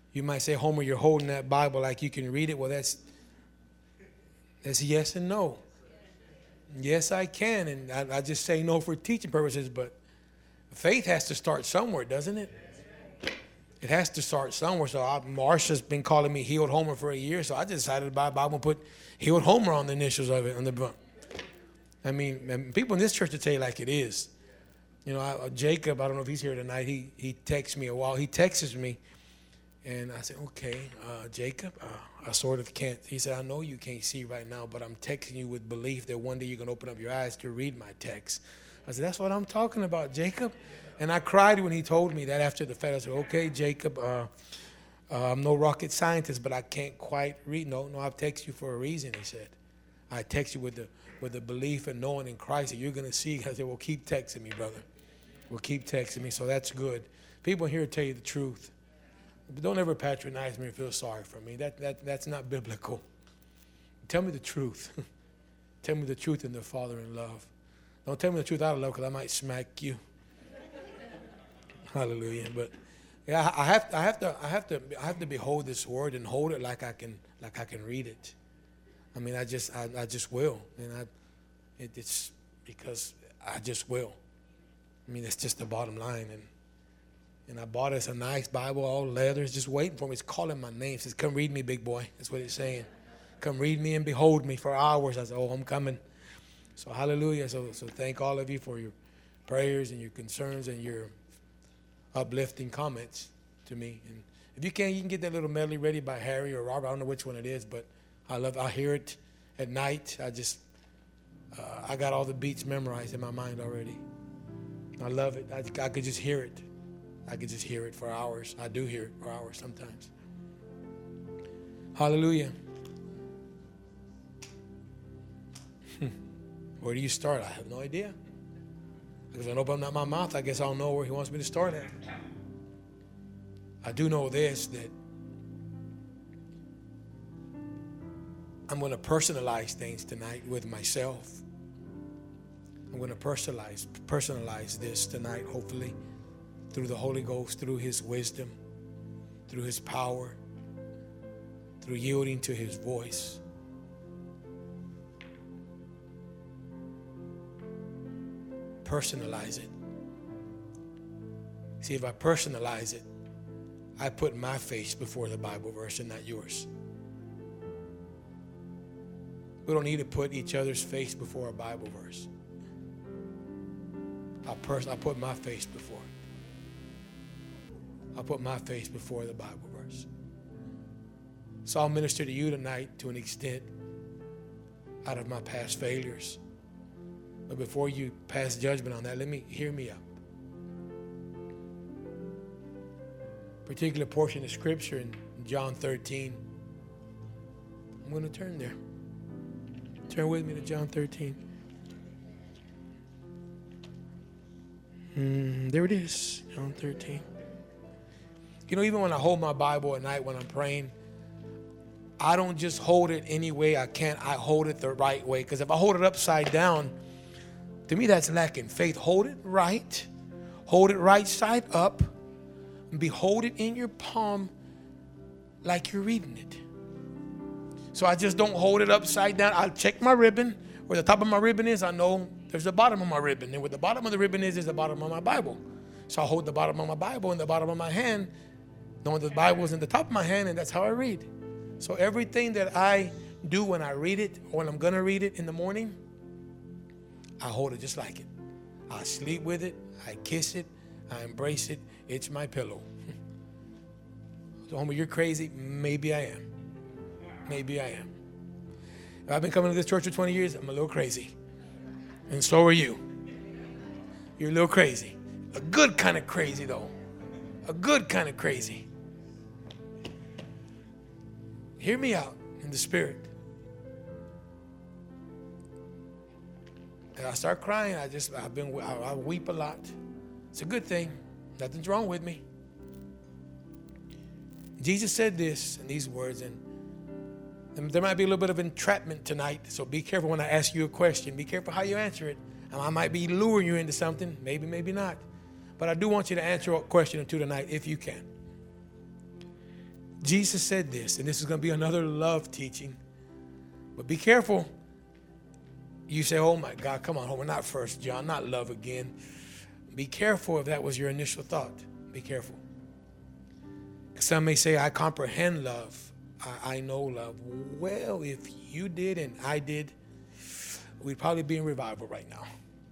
You might say, Homer, you're holding that Bible like you can read it. Well, that's yes and no. Yes, I can, and I just say no for teaching purposes, but faith has to start somewhere, doesn't it? It has to start somewhere. So Marsha's been calling me Healed Homer for a year, so I just decided to buy a Bible and put Healed Homer on the initials of it, on the front. I mean, people in this church will tell you like it is. You know, Jacob, I don't know if he's here tonight, he texts me a while. He texts me, and I said, okay, Jacob, I sort of can't. He said, I know you can't see right now, but I'm texting you with belief that one day you're going to open up your eyes to read my text. I said, that's what I'm talking about, Jacob. And I cried when he told me that after the fact. I said, okay, Jacob, I'm no rocket scientist, but I can't quite read. No, I've texted you for a reason, he said. I text you with the belief and knowing in Christ that you're going to see. I said, well, keep texting me, brother. Well, keep texting me, so that's good. People here tell you the truth. But don't ever patronize me or feel sorry for me. That's not biblical. Tell me the truth. Tell me the truth in the Father in love. Don't tell me the truth out of love, because I might smack you. Hallelujah. But yeah, I have to behold this word and hold it like I can read it. I mean, I just will, and it's because I just will. I mean, it's just the bottom line. And I bought us a nice Bible, all leather. It's just waiting for me. It's calling my name. It says, come read me, big boy. That's what it's saying. Come read me and behold me for hours. I said, oh, I'm coming. So hallelujah. So thank all of you for your prayers and your concerns and your uplifting comments to me. And if you can get that little medley ready by Harry or Robert. I don't know which one it is, but I hear it at night. I got all the beats memorized in my mind already. I love it. I could just hear it. I could just hear it for hours. I do hear it for hours sometimes. Hallelujah. Where do you start? I have no idea. Because when I open up my mouth, I guess I'll know where he wants me to start at. I do know this, that I'm going to personalize things tonight with myself. I'm going to personalize this tonight, hopefully, through the Holy Ghost, through his wisdom, through his power, through yielding to his voice. Personalize it. See, if I personalize it, I put my face before the Bible verse and not yours. We don't need to put each other's face before a Bible verse. I put my face before. I put my face before the Bible verse. So I'll minister to you tonight to an extent out of my past failures. But before you pass judgment on that, hear me out. Particular portion of scripture in John 13. I'm going to turn there. Turn with me to John 13. There it is, John 13. You know, even when I hold my Bible at night when I'm praying, I don't just hold it any way I can. I hold it the right way. Because if I hold it upside down, to me that's lacking faith. Hold it right. Hold it right side up. And behold it in your palm like you're reading it. So I just don't hold it upside down. I'll check my ribbon. Where the top of my ribbon is, I know there's the bottom of my ribbon. And where the bottom of the ribbon is the bottom of my Bible. So I hold the bottom of my Bible in the bottom of my hand, knowing the Bible is in the top of my hand, and that's how I read. So everything that I do when I read it, or when I'm going to read it in the morning, I hold it just like it. I sleep with it. I kiss it. I embrace it. It's my pillow. So, Homer, you're crazy. Maybe I am. Maybe I am. If I've been coming to this church for 20 years, I'm a little crazy. And so are you. You're a little crazy. A good kind of crazy, though. A good kind of crazy. Hear me out in the spirit. And I start crying. I weep a lot. It's a good thing. Nothing's wrong with me. Jesus said this in these words, and there might be a little bit of entrapment tonight, so be careful when I ask you a question. Be careful how you answer it. I might be luring you into something, maybe, maybe not. But I do want you to answer a question or two tonight if you can. Jesus said this, and this is going to be another love teaching. But be careful. You say, oh my God, come on, we're not 1 John, not love again. Be careful if that was your initial thought. Be careful. Some may say, I comprehend love. I know love. Well, if you did and I did, we'd probably be in revival right now.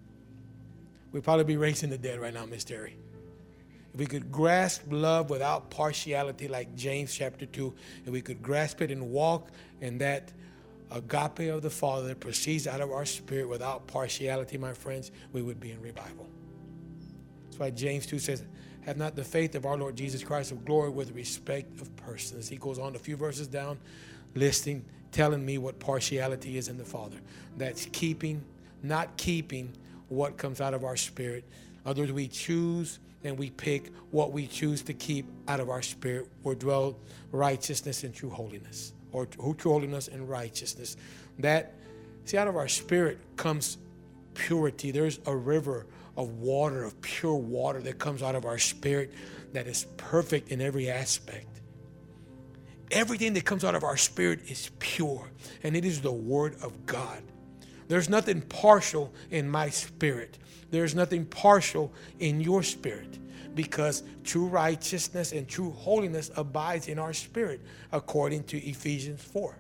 We'd probably be raising the dead right now, Miss Terry. If we could grasp love without partiality like James chapter 2, if we could grasp it and walk in that agape of the Father that proceeds out of our spirit without partiality, my friends, we would be in revival. That's why James 2 says, have not the faith of our Lord Jesus Christ of glory with respect of persons. He goes on a few verses down, listing, telling me what partiality is in the Father. That's keeping, not keeping what comes out of our spirit. In other words, we choose and we pick what we choose to keep out of our spirit, where dwell righteousness and true holiness, or true holiness and righteousness. That, see, out of our spirit comes purity. There's a river of water, of pure water that comes out of our spirit that is perfect in every aspect. Everything that comes out of our spirit is pure, and it is the Word of God. There's nothing partial in my spirit. There's nothing partial in your spirit, because true righteousness and true holiness abides in our spirit, according to Ephesians 4.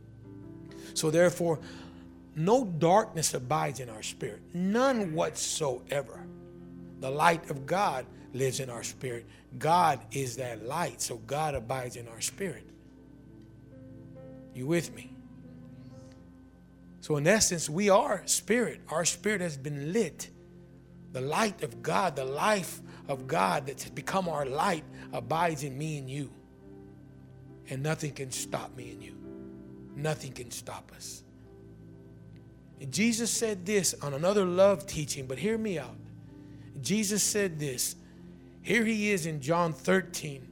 So therefore, no darkness abides in our spirit, none whatsoever. The light of God lives in our spirit. God is that light, so God abides in our spirit. You with me? So in essence, we are spirit. Our spirit has been lit. The light of God, the life of God that's become our light abides in me and you. And nothing can stop me and you. Nothing can stop us. And Jesus said this on another love teaching, but hear me out. Jesus said this. Here he is in John 13,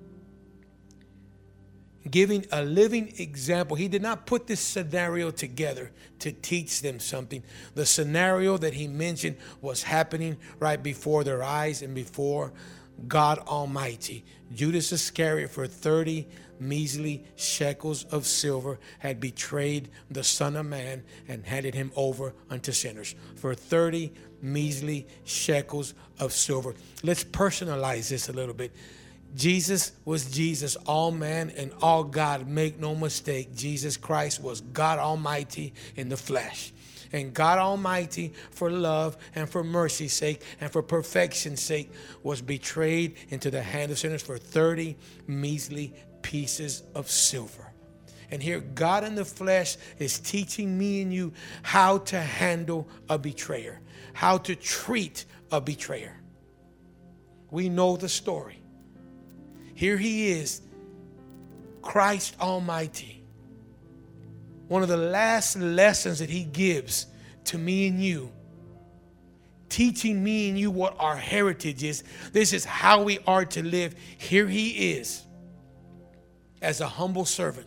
giving a living example. He did not put this scenario together to teach them something. The scenario that he mentioned was happening right before their eyes and before God Almighty. Judas Iscariot, for 30 measly shekels of silver, had betrayed the Son of Man and handed him over unto sinners. For 30 measly shekels of silver. Let's personalize this a little bit. Jesus was Jesus, all man and all God. Make no mistake, Jesus Christ was God Almighty in the flesh. And God Almighty, for love and for mercy's sake and for perfection's sake, was betrayed into the hand of sinners for 30 measly pieces of silver. And here God in the flesh is teaching me and you how to handle a betrayer, how to treat a betrayer. We know the story. Here he is, Christ Almighty. One of the last lessons that he gives to me and you, teaching me and you what our heritage is. This is how we are to live. Here he is, as a humble servant,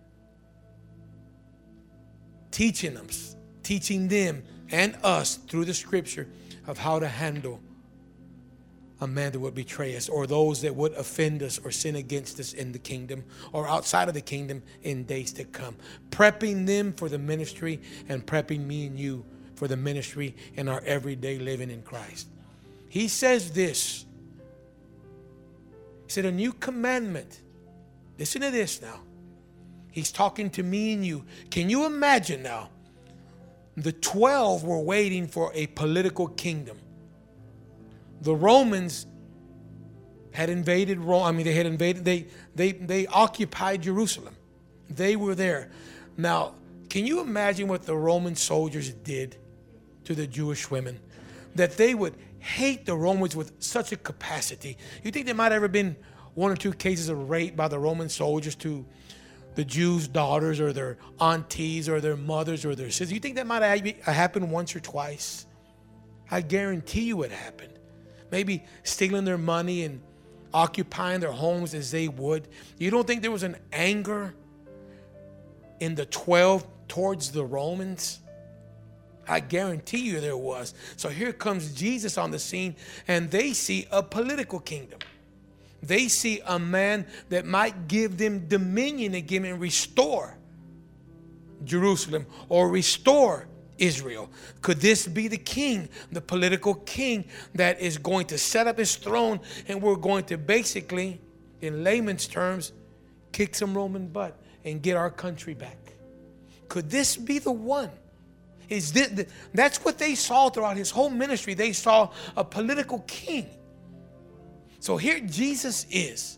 teaching them and us through the scripture of how to handle a man that would betray us, or those that would offend us or sin against us in the kingdom or outside of the kingdom in days to come. Prepping them for the ministry and prepping me and you for the ministry in our everyday living in Christ. He says this. He said, a new commandment. Listen to this now. He's talking to me and you. Can you imagine now? The 12 were waiting for a political kingdom. The Romans had invaded Rome. They occupied Jerusalem. They were there. Now, can you imagine what the Roman soldiers did to the Jewish women? That they would hate the Romans with such a capacity. You think there might have ever been one or two cases of rape by the Roman soldiers to the Jews' daughters or their aunties or their mothers or their sisters? You think that might have happened once or twice? I guarantee you it happened. Maybe stealing their money and occupying their homes as they would. You don't think there was an anger in the 12 towards the Romans? I guarantee you there was. So here comes Jesus on the scene, and they see a political kingdom. They see a man that might give them dominion again and restore Jerusalem or restore Israel. Could this be the king, the political king that is going to set up his throne, and we're going to basically, in layman's terms, kick some Roman butt and get our country back? Could this be the one? That's what they saw throughout his whole ministry. They saw a political king. So here Jesus is,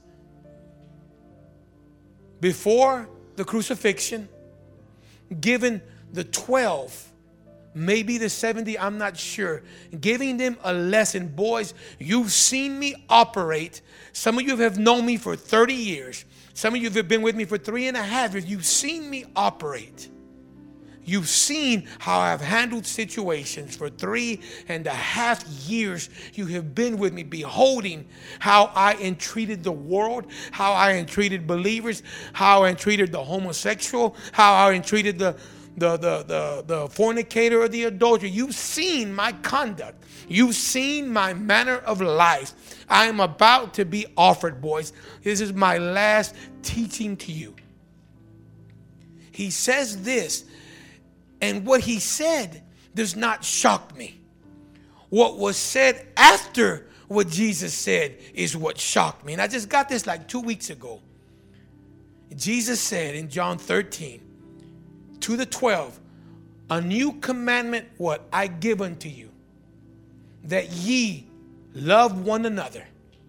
before the crucifixion, given the 12, maybe the 70, I'm not sure, giving them a lesson. Boys, you've seen me operate. Some of you have known me for 30 years. Some of you have been with me for 3.5 years. You've seen me operate. You've seen how I've handled situations for 3.5 years. You have been with me, beholding how I entreated the world, how I entreated believers, how I entreated the homosexual, how I entreated the fornicator or the adulterer. You've seen my conduct. You've seen my manner of life. I am about to be offered, boys. This is my last teaching to you. He says this, and what he said does not shock me. What was said after what Jesus said is what shocked me. And I just got this like 2 weeks ago. Jesus said in John 13 to the 12, a new commandment, what? I give unto you, that ye love one another.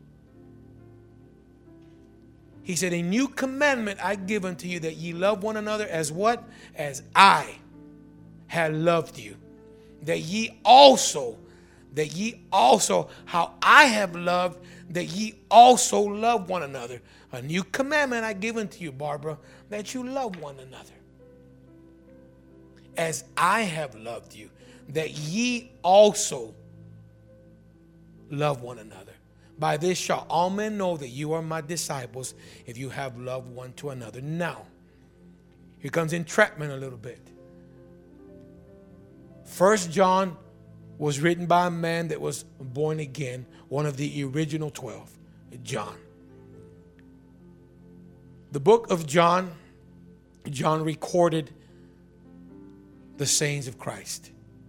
He said, a new commandment I give unto you, that ye love one another as what? As I have loved you. That ye also, how I have loved, that ye also love one another. A new commandment I give unto you, Barbara, that you love one another. As I have loved you, that ye also love one another. By this shall all men know that you are my disciples, if you have loved one to another. Now, here comes entrapment a little bit. 1 John was written by a man that was born again, one of the original 12, John. The book of John recorded the sayings of Christ.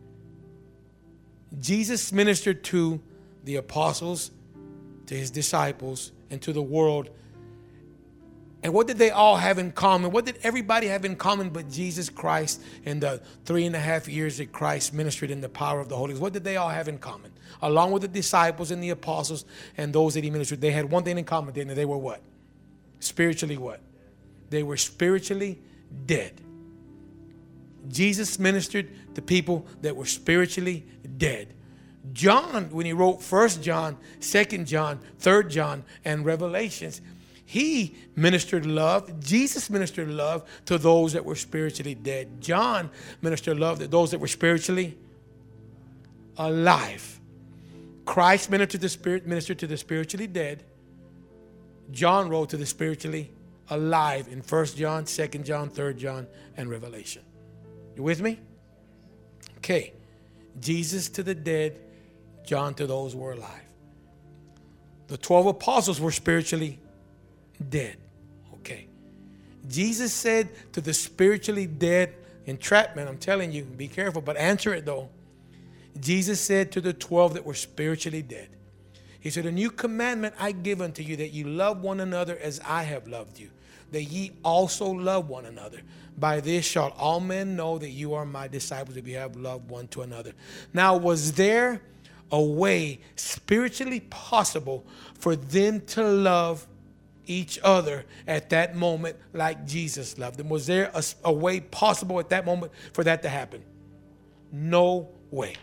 Jesus ministered to the apostles, to his disciples, and to the world. And what did they all have in common? What did everybody have in common but Jesus Christ and the 3.5 years that Christ ministered in the power of the Holy Ghost? What did they all have in common? Along with the disciples and the apostles and those that he ministered, they had one thing in common, didn't they? They were what? Spiritually what? They were spiritually dead. Jesus ministered to people that were spiritually dead. John, when he wrote 1 John, 2 John, 3 John, and Revelations, he ministered love. Jesus ministered love to those that were spiritually dead. John ministered love to those that were spiritually alive. Christ ministered to the spiritually dead. John wrote to the spiritually alive in 1 John, 2 John, 3 John, and Revelation. You with me? Okay. Jesus to the dead, John to those who were alive. The 12 apostles were spiritually dead. Okay. Jesus said to the spiritually dead, entrapment, I'm telling you, be careful, but answer it though. Jesus said to the 12 that were spiritually dead, he said, a new commandment I give unto you, that you love one another as I have loved you, that ye also love one another. By this shall all men know that you are my disciples, if you have loved one to another. Now, was there a way spiritually possible for them to love each other at that moment like Jesus loved them? Was there a way possible at that moment for that to happen? No way.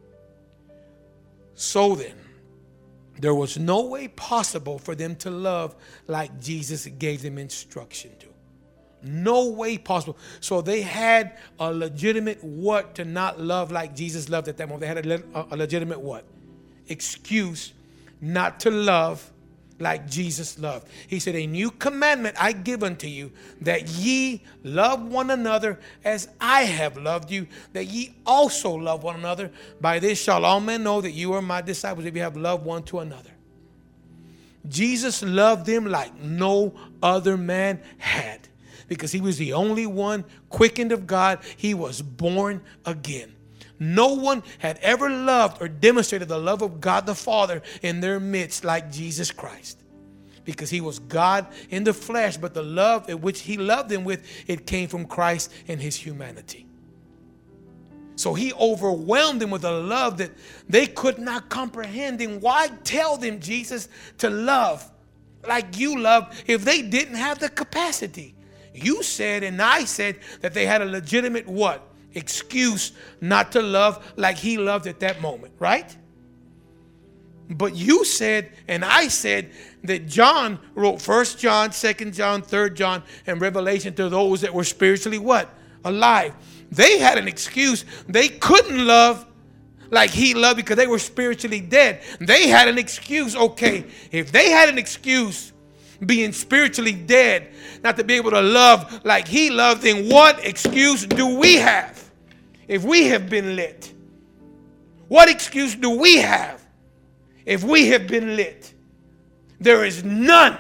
So then, there was no way possible for them to love like Jesus gave them instruction to. No way possible. So they had a legitimate what to not love like Jesus loved at that moment. They had a legitimate what? Excuse not to love like Jesus loved. He said, a new commandment I give unto you, that ye love one another as I have loved you, that ye also love one another. By this shall all men know that you are my disciples, if you have loved one to another. Jesus loved them like no other man had, because he was the only one quickened of God. He was born again. No one had ever loved or demonstrated the love of God the Father in their midst like Jesus Christ, because he was God in the flesh, but the love at which he loved them with, it came from Christ and his humanity. So he overwhelmed them with a love that they could not comprehend. And why tell them, Jesus, to love like you love if they didn't have the capacity? You said and I said that they had a legitimate what? Excuse not to love like he loved at that moment, right? But you said and I said that John wrote 1 John, 2 John, 3 John, and Revelation to those that were spiritually what? Alive. They had an excuse. They couldn't love like he loved because they were spiritually dead. They had an excuse. Okay, if they had an excuse being spiritually dead, not to be able to love like he loved, then what excuse do we have if we have been lit? What excuse do we have if we have been lit? There is none.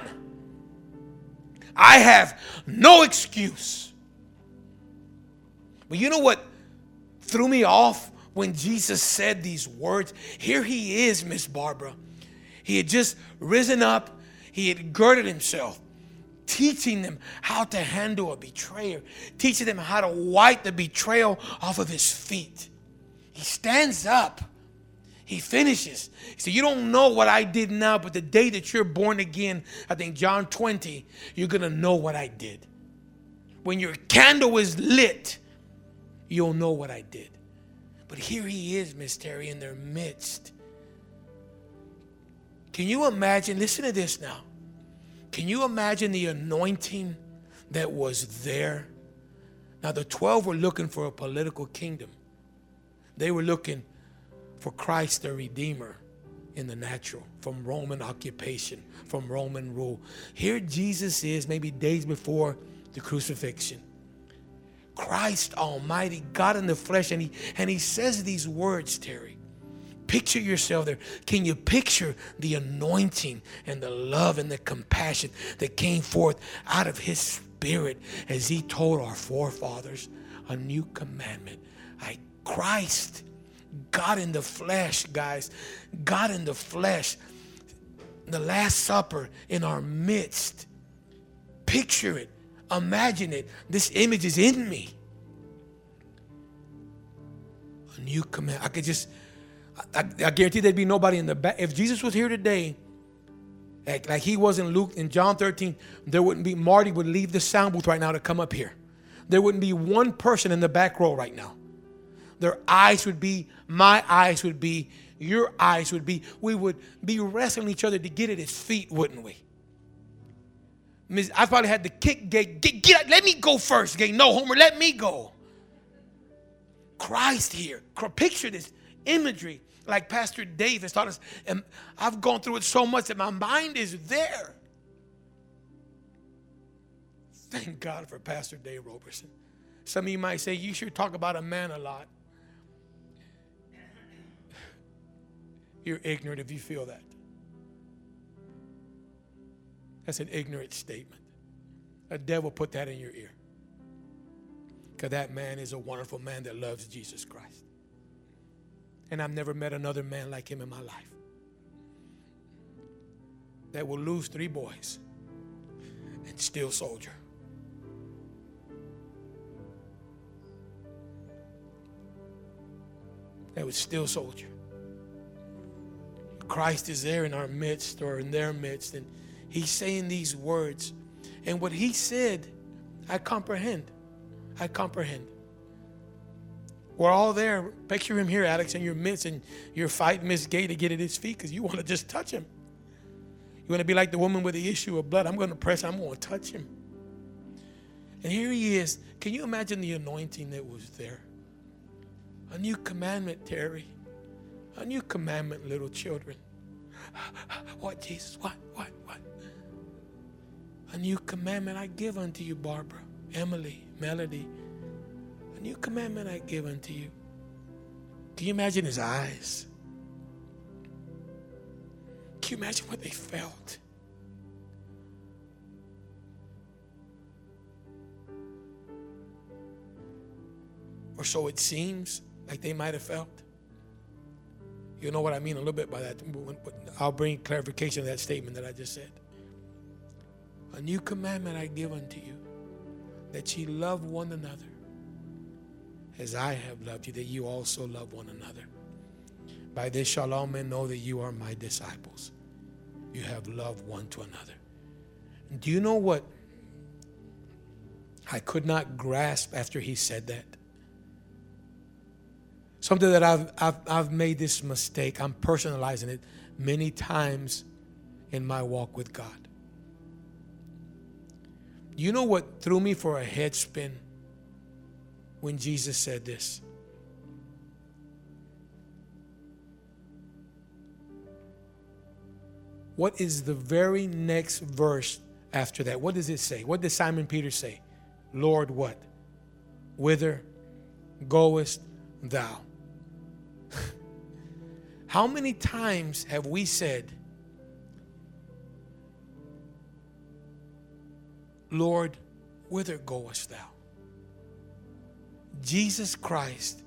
I have no excuse. But you know what threw me off when Jesus said these words? Here he is, Miss Barbara. He had just risen up. He had girded himself, teaching them how to handle a betrayer, teaching them how to wipe the betrayal off of his feet. He stands up. He finishes. He said, you don't know what I did now, but the day that you're born again, I think John 20, you're going to know what I did. When your candle is lit, you'll know what I did. But here he is, Miss Terry, in their midst. Can you imagine? Listen to this now. Can you imagine the anointing that was there? Now, the 12 were looking for a political kingdom. They were looking for Christ the Redeemer in the natural, from Roman occupation, from Roman rule. Here Jesus is, maybe days before the crucifixion. Christ Almighty, God in the flesh, and he says these words, Terry. Picture yourself there. Can you picture the anointing and the love and the compassion that came forth out of his spirit as he told our forefathers a new commandment? Christ, God in the flesh, guys, God in the flesh, the Last Supper in our midst. Picture it. Imagine it. This image is in me. A new command. I guarantee there'd be nobody in the back. If Jesus was here today, like he was in Luke, in John 13, there wouldn't be, Marty would leave the sound booth right now to come up here. There wouldn't be one person in the back row right now. Their eyes would be, my eyes would be, your eyes would be. We would be wrestling each other to get at his feet, wouldn't we? I probably had to kick, get, let me go first. No, Homer, let me go. Christ here. Picture this imagery like Pastor Dave has taught us. And I've gone through it so much that my mind is there. Thank God for Pastor Dave Roberson. Some of you might say, you should talk about a man a lot. You're ignorant if you feel that. That's an ignorant statement. A devil put that in your ear. Because that man is a wonderful man that loves Jesus Christ. And I've never met another man like him in my life. That will lose 3 boys and still soldier. That would still soldier. Christ is there in our midst or in their midst, and he's saying these words. And what he said, I comprehend. I comprehend. We're all there. Picture him here, Alex, in your midst, and you're fighting Miss Gay to get at his feet because you want to just touch him. You want to be like the woman with the issue of blood. I'm going to press him. I'm going to touch him. And here he is. Can you imagine the anointing that was there? A new commandment, Terry. A new commandment, little children. What, Jesus? What? A new commandment I give unto you, Barbara, Emily, Melody. A new commandment I give unto you. Can you imagine his eyes? Can you imagine what they felt? or so it seems like they might have felt. You know what I mean a little bit by that. I'll bring clarification to that statement that I just said. A new commandment I give unto you, that ye love one another as I have loved you, that you also love one another. By this shall all men know that you are my disciples. You have loved one to another. Do you know what I could not grasp after he said that? Something that I've made this mistake. I'm personalizing it many times in my walk with God. You know what threw me for a head spin when Jesus said this? What is the very next verse after that? What does it say? What does Simon Peter say? Lord, what? Whither goest thou? How many times have we said, Lord, whither goest thou? Jesus Christ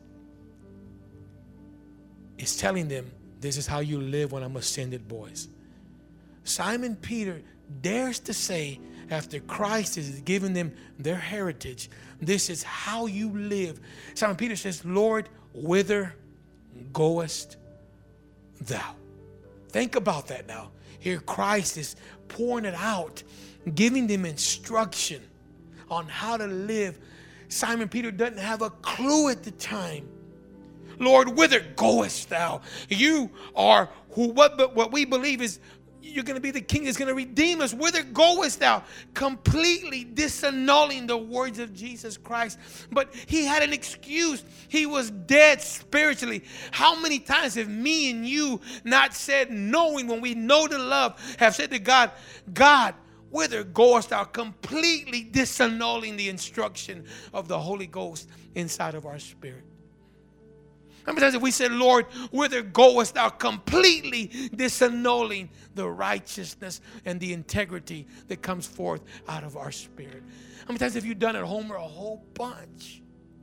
is telling them, this is how you live when I'm ascended, boys. Simon Peter dares to say, after Christ has given them their heritage, this is how you live. Simon Peter says, Lord, whither goest thou? Think about that now. Here Christ is pouring it out, giving them instruction on how to live. Simon Peter doesn't have a clue at the time. Lord, whither goest thou? You are who? What we believe is you're going to be the king that's going to redeem us. Whither goest thou? Completely disannulling the words of Jesus Christ. But he had an excuse. He was dead spiritually. How many times have me and you not said, knowing when we know the love, have said to God, God, whither goest thou? Completely disannulling the instruction of the Holy Ghost inside of our spirit. How many times have we said, Lord, whither goest thou? Completely disannulling the righteousness and the integrity that comes forth out of our spirit. How many times have you done it, Homer? A whole bunch.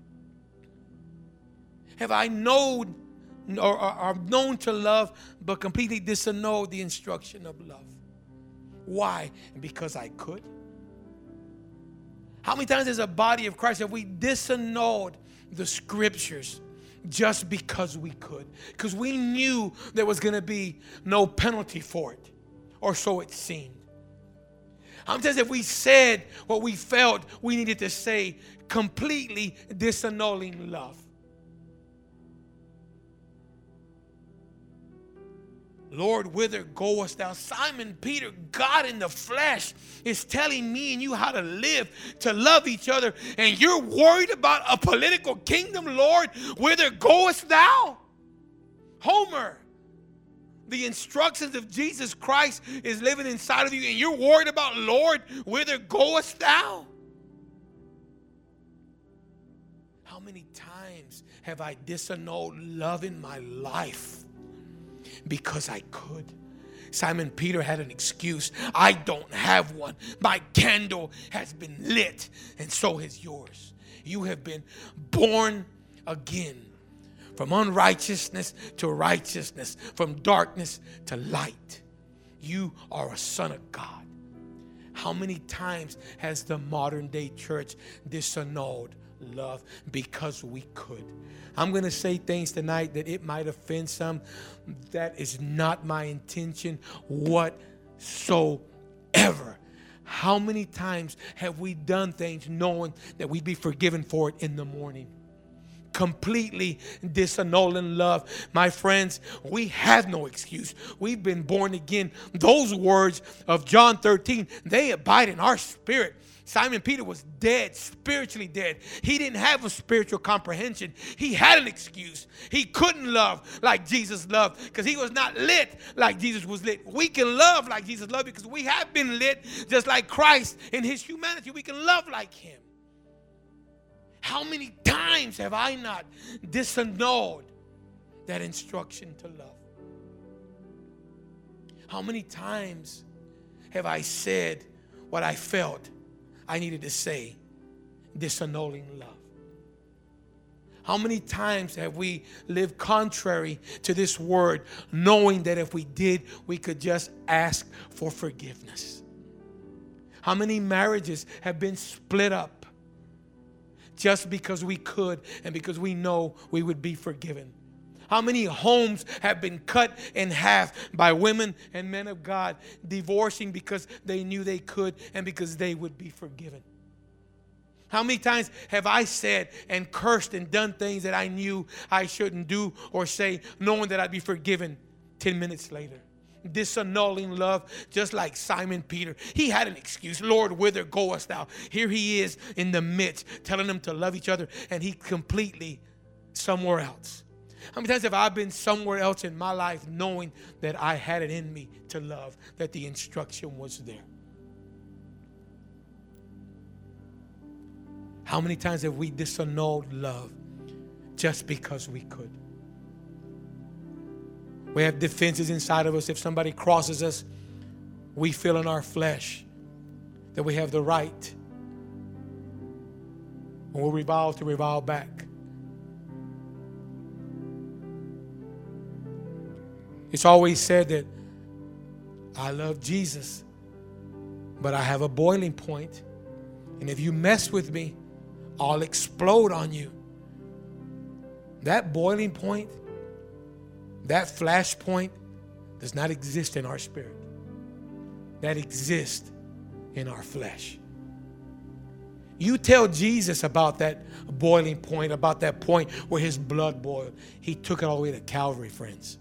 Have I known or known to love but completely disannulled the instruction of love? Why? Because I could. How many times as a body of Christ have we disannulled the scriptures just because we could? Because we knew there was going to be no penalty for it, or so it seemed. How many times have we said what we felt we needed to say, completely disannulling love? Lord, whither goest thou? Simon Peter, God in the flesh, is telling me and you how to live, to love each other, and you're worried about a political kingdom? Lord, whither goest thou? Homer, the instructions of Jesus Christ is living inside of you, and you're worried about, Lord, whither goest thou? How many times have I disannulled love in my life because I could? Simon Peter had an excuse. I don't have one. My candle has been lit, and so has yours. You have been born again, from unrighteousness to righteousness, from darkness to light. You are a son of God. How many times has the modern day church disannulled love because we could? I'm going to say things tonight that it might offend some. That is not my intention whatsoever. How many times have we done things knowing that we'd be forgiven for it in the morning? Completely disannulling love. My friends, we have no excuse. We've been born again. Those words of John 13, they abide in our spirit. Simon Peter was dead, spiritually dead. He didn't have a spiritual comprehension. He had an excuse. He couldn't love like Jesus loved because he was not lit like Jesus was lit. We can love like Jesus loved because we have been lit just like Christ in his humanity. We can love like him. How many times have I not disannulled that instruction to love? How many times have I said what I felt I needed to say, disannulling love? How many times have we lived contrary to this word, knowing that if we did, we could just ask for forgiveness? How many marriages have been split up just because we could and because we know we would be forgiven? How many homes have been cut in half by women and men of God, divorcing because they knew they could and because they would be forgiven? How many times have I said and cursed and done things that I knew I shouldn't do or say, knowing that I'd be forgiven 10 minutes later? Disannulling love, just like Simon Peter. He had an excuse. Lord, whither goest thou? Here he is in the midst, telling them to love each other, and he completely somewhere else. How many times have I been somewhere else in my life knowing that I had it in me to love, that the instruction was there? How many times have we disannulled love just because we could? We have defenses inside of us. If somebody crosses us, we feel in our flesh that we have the right, when we'll revolve to revolve back. It's always said that I love Jesus, but I have a boiling point, and if you mess with me, I'll explode on you. That boiling point, that flash point, does not exist in our spirit. That exists in our flesh. You tell Jesus about that boiling point, about that point where his blood boiled. He took it all the way to Calvary, friends.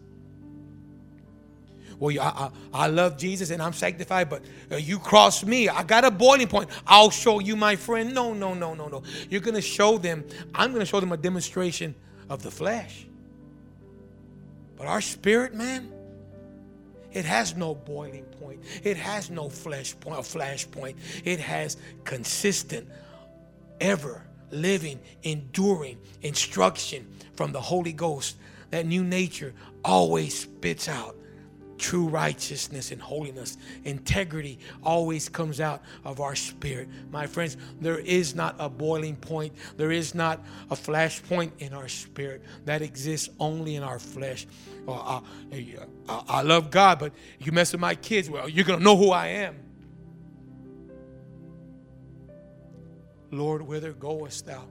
Well, I love Jesus and I'm sanctified, but you cross me. I got a boiling point. I'll show you, my friend. No. You're going to show them. I'm going to show them a demonstration of the flesh. But our spirit, man, it has no boiling point. It has no flash point. It has consistent, ever living, enduring instruction from the Holy Ghost. That new nature always spits out true righteousness and holiness. Integrity always comes out of our spirit. My friends, there is not a boiling point. There is not a flash point in our spirit. That exists only in our flesh. I love God, but you mess with my kids, well, you're going to know who I am. Lord, whither goest thou?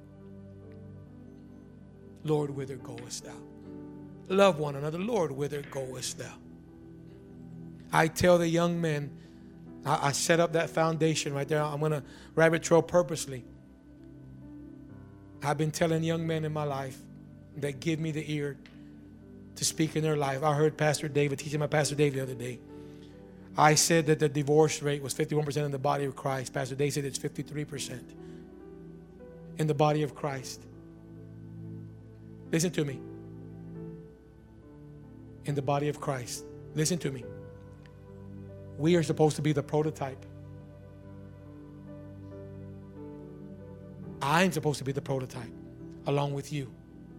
Lord, whither goest thou? Love one another. Lord, whither goest thou? I tell the young men, I set up that foundation right there. I'm going to rabbit trail purposely. I've been telling young men in my life that give me the ear to speak in their life. I heard Pastor David, teaching my Pastor David the other day. I said that the divorce rate was 51% in the body of Christ. Pastor David said it's 53% in the body of Christ. Listen to me. In the body of Christ. Listen to me. We are supposed to be the prototype. I'm supposed to be the prototype along with you.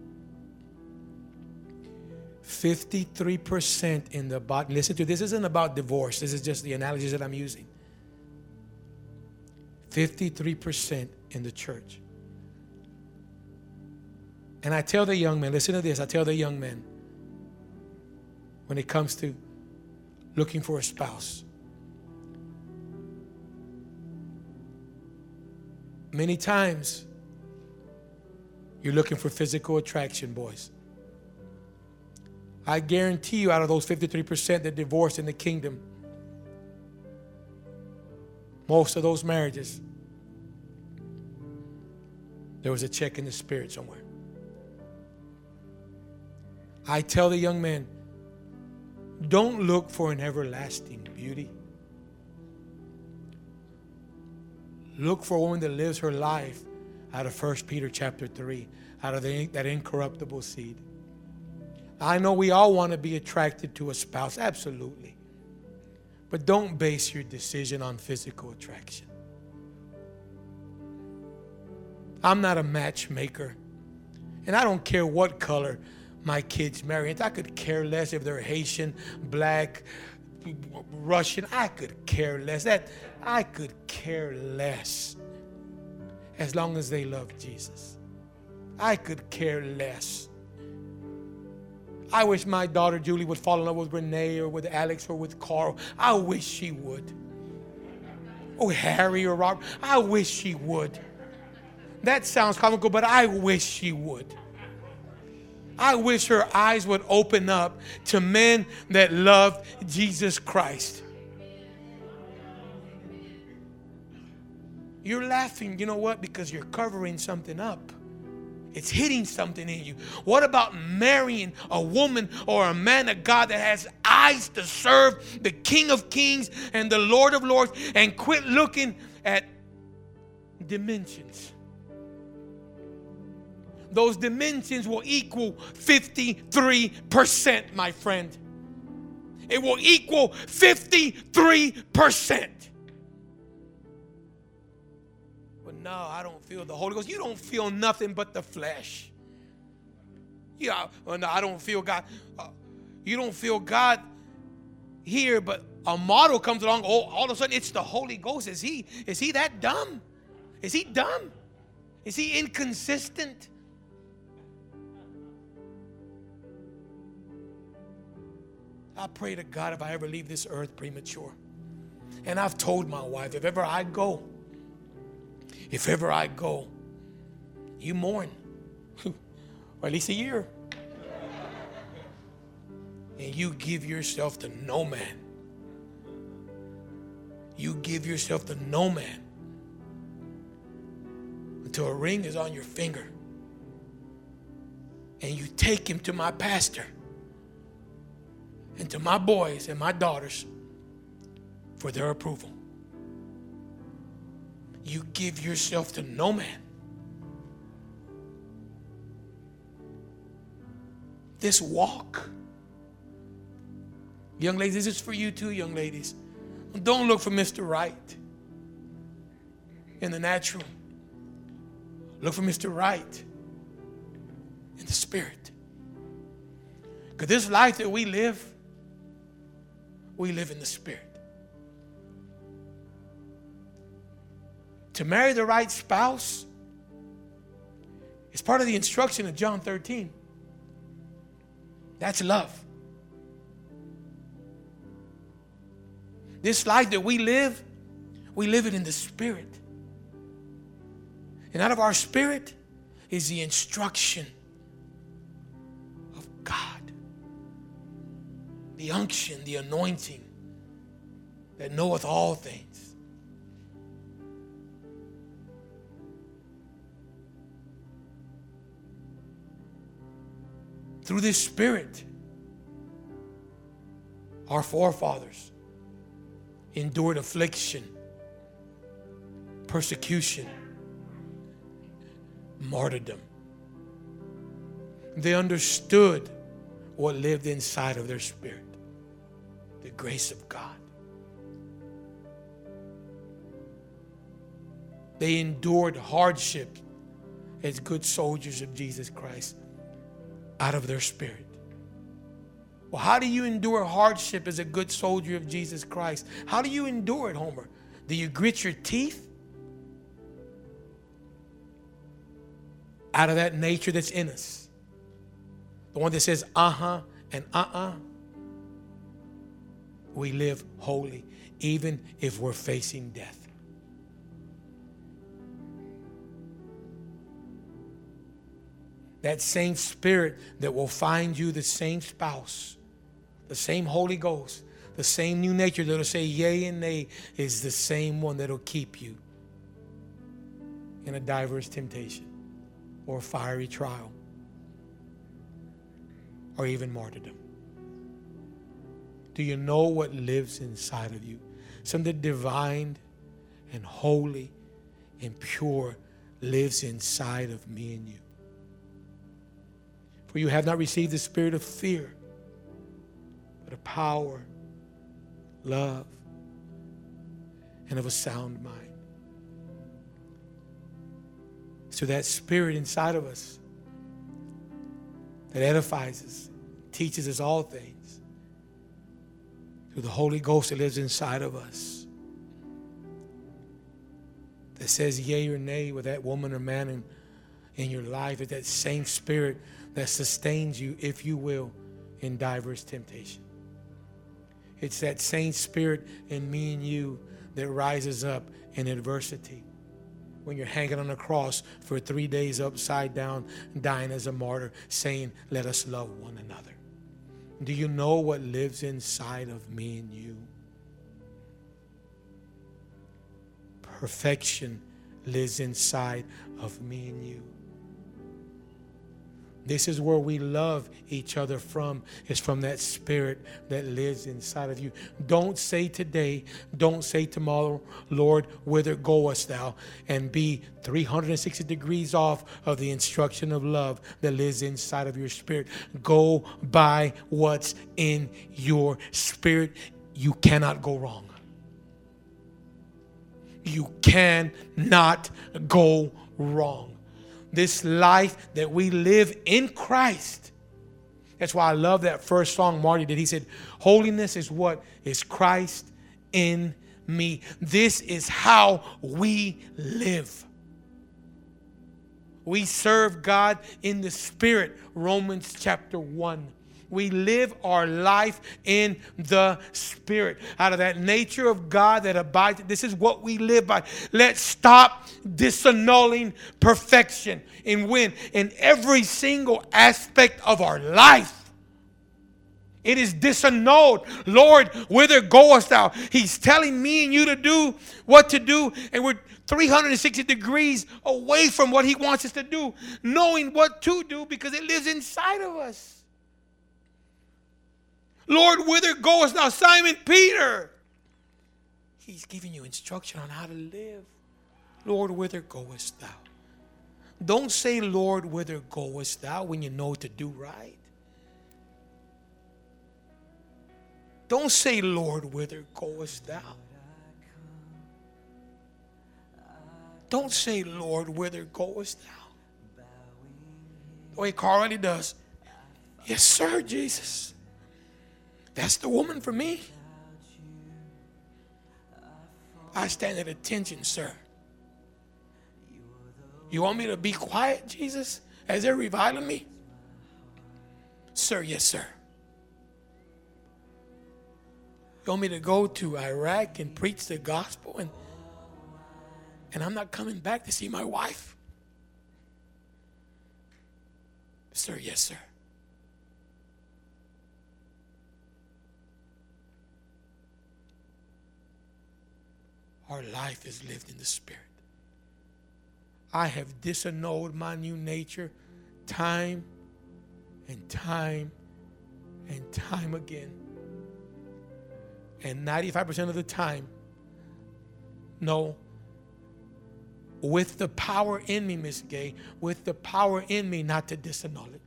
53% in the body. Listen to this. This isn't about divorce. This is just the analogies that I'm using. 53% in the church. And I tell the young men, listen to this. I tell the young men, when it comes to looking for a spouse, many times you're looking for physical attraction, boys. I guarantee you, out of those 53% that divorced in the kingdom, most of those marriages, there was a check in the spirit somewhere. I tell the young man, don't look for an everlasting beauty. Look for a woman that lives her life out of 1 Peter chapter 3, out of that incorruptible seed. I know we all want to be attracted to a spouse, absolutely. But don't base your decision on physical attraction. I'm not a matchmaker. And I don't care what color my kids marry. I could care less if they're Haitian, black, Russian. I could care less. I could care less as long as they love Jesus. I could care less. I wish my daughter Julie would fall in love with Renee or with Alex or with Carl. I wish she would. Or Harry or Robert. I wish she would. That sounds comical, but I wish she would. I wish her eyes would open up to men that love Jesus Christ. You're laughing, you know what? Because you're covering something up. It's hitting something in you. What about marrying a woman or a man of God that has eyes to serve the King of Kings and the Lord of Lords, and quit looking at dimensions? Those dimensions will equal 53%, my friend. It will equal 53%. No, I don't feel the Holy Ghost. You don't feel nothing but the flesh. Yeah, well, no, I don't feel God. You don't feel God here, but a model comes along. Oh, all of a sudden it's the Holy Ghost. Is he that dumb? Is he dumb? Is he inconsistent? I pray to God if I ever leave this earth premature. And I've told my wife, if ever I go, you mourn. Or at least a year. And you give yourself to no man. You give yourself to no man until a ring is on your finger. And you take him to my pastor and to my boys and my daughters for their approval. You give yourself to no man. This walk. Young ladies, this is for you too, young ladies. Don't look for Mr. Right in the natural. Look for Mr. Right in the spirit. Because this life that we live in the spirit. To marry the right spouse is part of the instruction of John 13. That's love. This life that we live it in the spirit. And out of our spirit is the instruction of God. The unction, the anointing that knoweth all things. Through this spirit, our forefathers endured affliction, persecution, martyrdom. They understood what lived inside of their spirit, the grace of God. They endured hardship as good soldiers of Jesus Christ out of their spirit. Well, how do you endure hardship as a good soldier of Jesus Christ? How do you endure it, Homer? Do you grit your teeth? Out of that nature that's in us. The one that says and we live holy, even if we're facing death. That same spirit that will find you the same spouse, the same Holy Ghost, the same new nature that'll say yea and nay is the same one that'll keep you in a diverse temptation or fiery trial or even martyrdom. Do you know what lives inside of you? Something divine and holy and pure lives inside of me and you. For you have not received the spirit of fear, but of power, love, and of a sound mind. So that spirit inside of us that edifies us, teaches us all things, through the Holy Ghost that lives inside of us, that says yea or nay with that woman or man in your life is that same Spirit that sustains you, if you will, in diverse temptation. It's that same Spirit in me and you that rises up in adversity. When you're hanging on a cross for 3 days upside down, dying as a martyr, saying, let us love one another. Do you know what lives inside of me and you? Perfection lives inside of me and you. This is where we love each other from. It's from that Spirit that lives inside of you. Don't say today, don't say tomorrow, Lord, whither goest thou? And be 360 degrees off of the instruction of love that lives inside of your spirit. Go by what's in your spirit. You cannot go wrong. You cannot go wrong. This life that we live in Christ. That's why I love that first song Marty did. He said, holiness is what? Is Christ in me. This is how we live. We serve God in the Spirit. Romans chapter 1. We live our life in the Spirit. Out of that nature of God that abides. This is what we live by. Let's stop disannulling perfection and win in every single aspect of our life. It is disannulled. Lord, whither goest thou? He's telling me and you to do what to do, and we're 360 degrees away from what he wants us to do, knowing what to do because it lives inside of us. Lord, whither goest thou, Simon Peter? He's giving you instruction on how to live. Lord, whither goest thou? Don't say, Lord, whither goest thou, when you know to do right. Don't say, Lord, whither goest thou? Don't say, Lord, whither goest thou? The way Carl really does. Yes, sir, Jesus. That's the woman for me. I stand at attention, sir. You want me to be quiet, Jesus, as they're reviling me? Sir, yes, sir. You want me to go to Iraq and preach the gospel and I'm not coming back to see my wife? Sir, yes, sir. Our life is lived in the Spirit. I have disannulled my new nature time and time and time again. And 95% of the time, no, with the power in me, Miss Gay, with the power in me not to disannul it.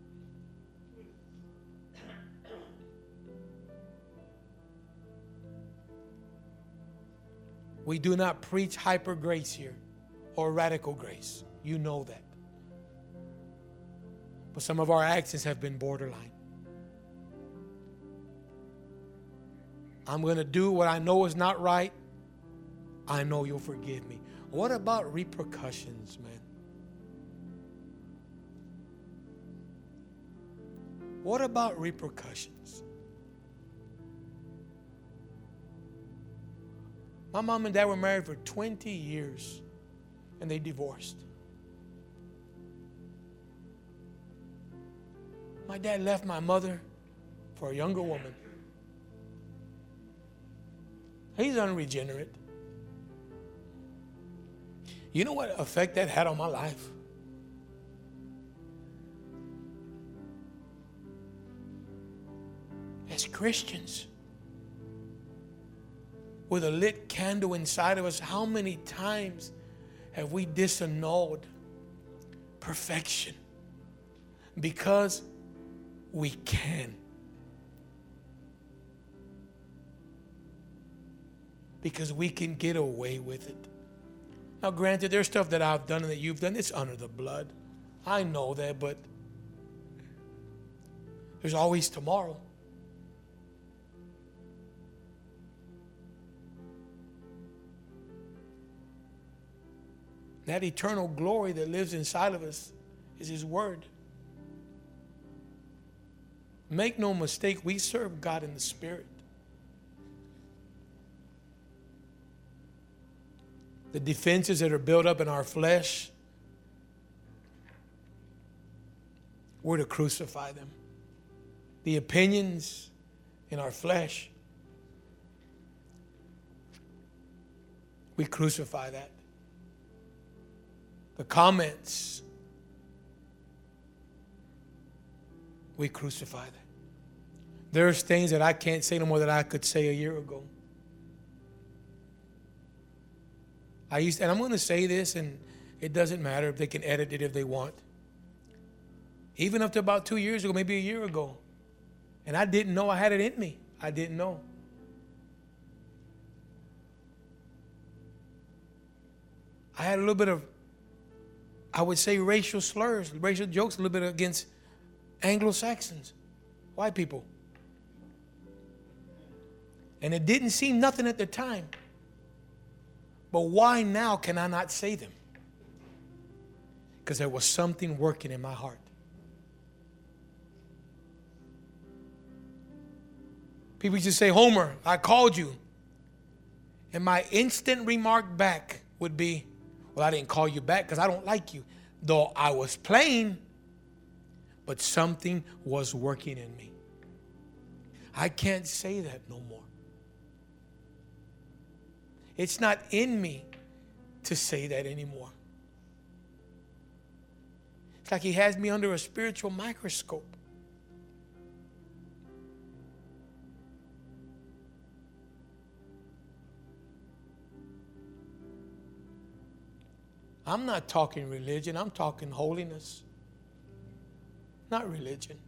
We do not preach hyper grace here or radical grace. You know that. But some of our actions have been borderline. I'm going to do what I know is not right. I know you'll forgive me. What about repercussions, man? What about repercussions? My mom and dad were married for 20 years and they divorced. My dad left my mother for a younger woman. He's unregenerate. You know what effect that had on my life? As Christians, with a lit candle inside of us, how many times have we disannulled perfection? Because we can. Because we can get away with it. Now, granted, there's stuff that I've done and that you've done. It's under the blood. I know that, but there's always tomorrow. That eternal glory that lives inside of us is His Word. Make no mistake, we serve God in the Spirit. The defenses that are built up in our flesh, we're to crucify them. The opinions in our flesh, we crucify that. The comments, we crucify that. There's things that I can't say no more that I could say a year ago. And I'm going to say this, and it doesn't matter if they can edit it if they want. Even up to about 2 years ago, maybe a year ago. And I didn't know I had it in me. I didn't know. I had a little bit of, I would say, racial slurs, racial jokes, a little bit against Anglo-Saxons, white people. And it didn't seem nothing at the time. But why now can I not say them? Because there was something working in my heart. People used to say, Homer, I called you. And my instant remark back would be, well, I didn't call you back because I don't like you. Though I was playing, but something was working in me. I can't say that no more. It's not in me to say that anymore. It's like He has me under a spiritual microscope. I'm not talking religion, I'm talking holiness. Not religion.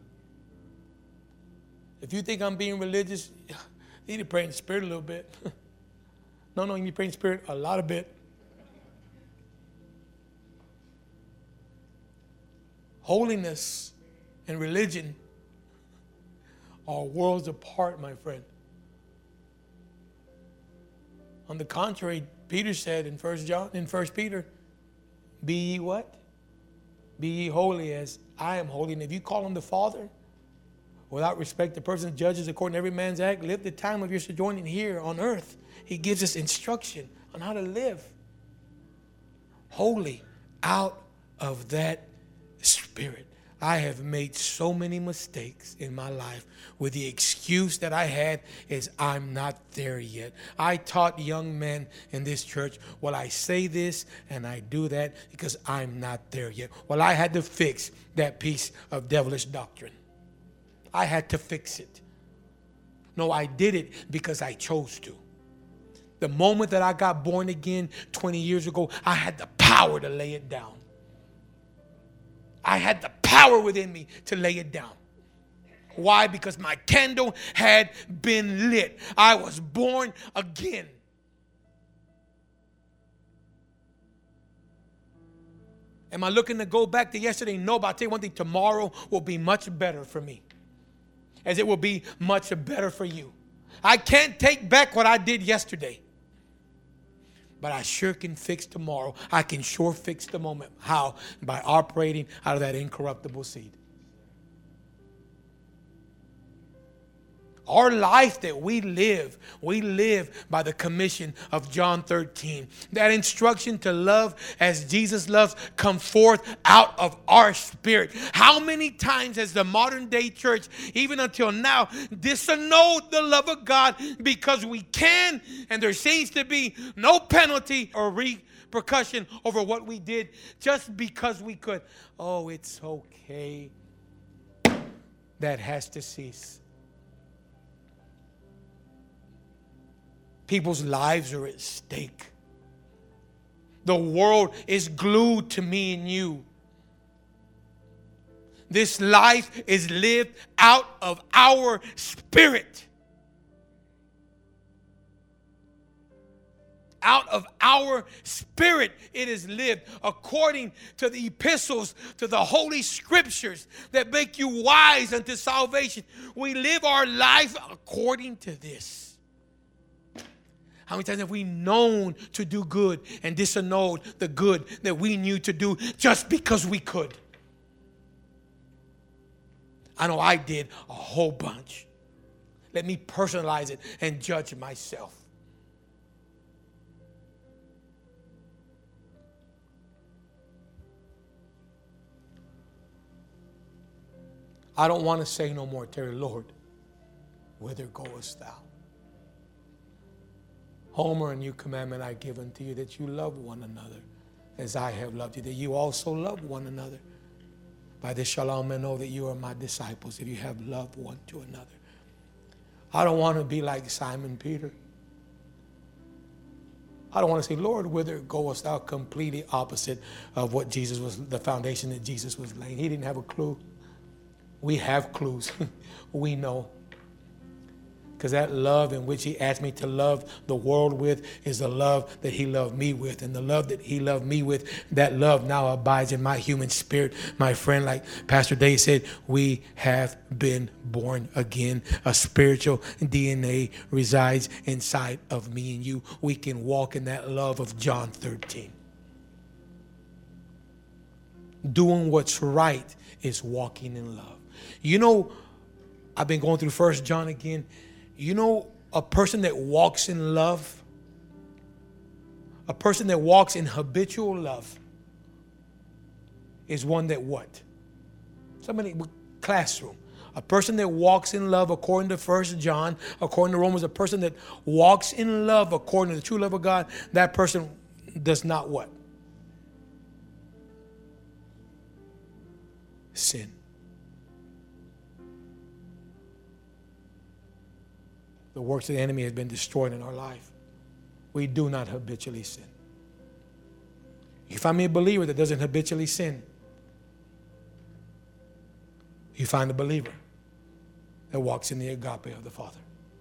If you think I'm being religious, you need to pray in the Spirit a little bit. No, you need to pray in the Spirit a lot of bit. Holiness and religion are worlds apart, my friend. On the contrary, Peter said in 1 Peter, be ye what? Be ye holy as I am holy. And if you call Him the Father, without respect to persons, judges according to every man's act, live the time of your sojourning here on earth. He gives us instruction on how to live holy out of that Spirit. I have made so many mistakes in my life with the excuse that I had is I'm not there yet. I taught young men in this church, well, I say this and I do that because I'm not there yet. Well, I had to fix that piece of devilish doctrine. I had to fix it. No, I did it because I chose to. The moment that I got born again 20 years ago, I had the power to lay it down. I had the power within me to lay it down. Why? Because my candle had been lit. I was born again. Am I looking to go back to yesterday? No, but I'll tell you one thing, tomorrow will be much better for me, as it will be much better for you. I can't take back what I did yesterday, but I sure can fix tomorrow. I can sure fix the moment. How? By operating out of that incorruptible seed. Our life that we live by the commission of John 13. That instruction to love as Jesus loves come forth out of our spirit. How many times has the modern day church, even until now, disannulled the love of God because we can, and there seems to be no penalty or repercussion over what we did just because we could. Oh, it's okay. That has to cease. People's lives are at stake. The world is glued to me and you. This life is lived out of our spirit. Out of our spirit it is lived according to the epistles, to the holy scriptures that make you wise unto salvation. We live our life according to this. How many times have we known to do good and disannulled the good that we knew to do just because we could? I know I did a whole bunch. Let me personalize it and judge myself. I don't want to say no more, Terry, Lord, whither goest thou? Homer, a new commandment I give unto you, that you love one another as I have loved you, that you also love one another. By this shall all men know that you are my disciples, if you have loved one to another. I don't want to be like Simon Peter. I don't want to say, Lord, whither goest thou? Completely opposite of what Jesus was, the foundation that Jesus was laying. He didn't have a clue. We have clues. We know. Because that love in which he asked me to love the world with is the love that he loved me with. And the love that he loved me with, that love now abides in my human spirit. My friend, like Pastor Dave said, we have been born again. A spiritual DNA resides inside of me and you. We can walk in that love of John 13. Doing what's right is walking in love. You know, I've been going through 1 John again. You know, a person that walks in love, a person that walks in habitual love is one that what? Somebody, classroom. A person that walks in love according to 1 John, according to Romans, a person that walks in love according to the true love of God, that person does not what? Sin. The works of the enemy has been destroyed in our life. We do not habitually sin. You find me a believer that doesn't habitually sin. You find a believer that walks in the agape of the Father.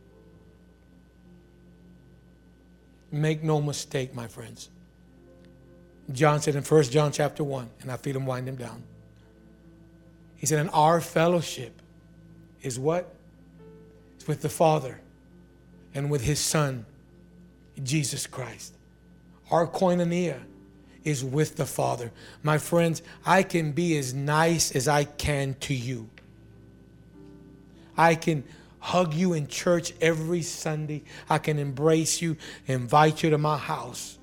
Make no mistake, my friends. John said in 1 John chapter 1, and I feel him wind him down. He said, and our fellowship is what? It's with the Father and with his Son, Jesus Christ. Our koinonia is with the Father. My friends, I can be as nice as I can to you. I can hug you in church every Sunday. I can embrace you, invite you to my house,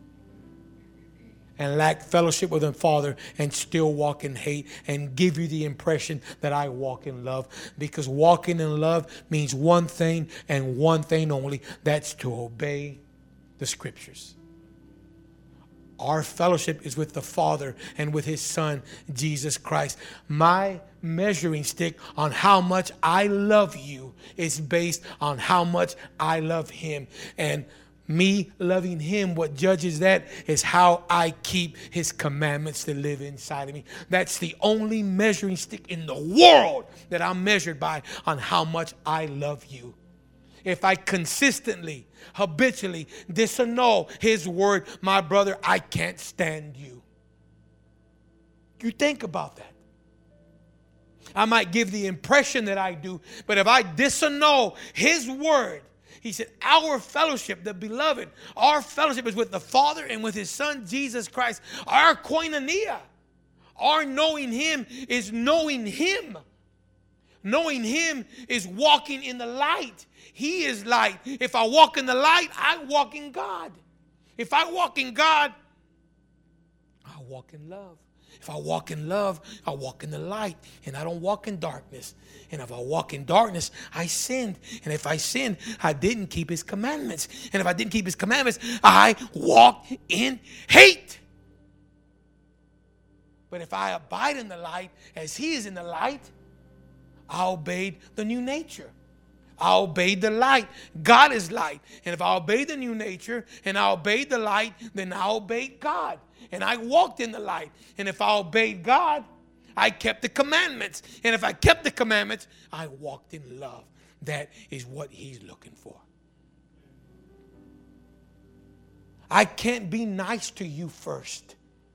and lack fellowship with the Father and still walk in hate and give you the impression that I walk in love. Because walking in love means one thing and one thing only. That's to obey the Scriptures. Our fellowship is with the Father and with his Son, Jesus Christ. My measuring stick on how much I love you is based on how much I love him. And me loving him, what judges that is how I keep his commandments to live inside of me. That's the only measuring stick in the world that I'm measured by on how much I love you. If I consistently, habitually disannul his word, my brother, I can't stand you. You think about that. I might give the impression that I do, but if I disannul his word, he said, our fellowship, the beloved, our fellowship is with the Father and with his Son, Jesus Christ. Our koinonia, our knowing him is knowing him. Knowing him is walking in the light. He is light. If I walk in the light, I walk in God. If I walk in God, I walk in love. If I walk in love, I walk in the light, and I don't walk in darkness. And if I walk in darkness, I sinned. And if I sinned, I didn't keep his commandments. And if I didn't keep his commandments, I walked in hate. But if I abide in the light as he is in the light, I obeyed the new nature. I obeyed the light. God is light. And if I obeyed the new nature and I obeyed the light, then I obeyed God. And I walked in the light. And if I obeyed God, I kept the commandments. And if I kept the commandments, I walked in love. That is what he's looking for. I can't be nice to you first.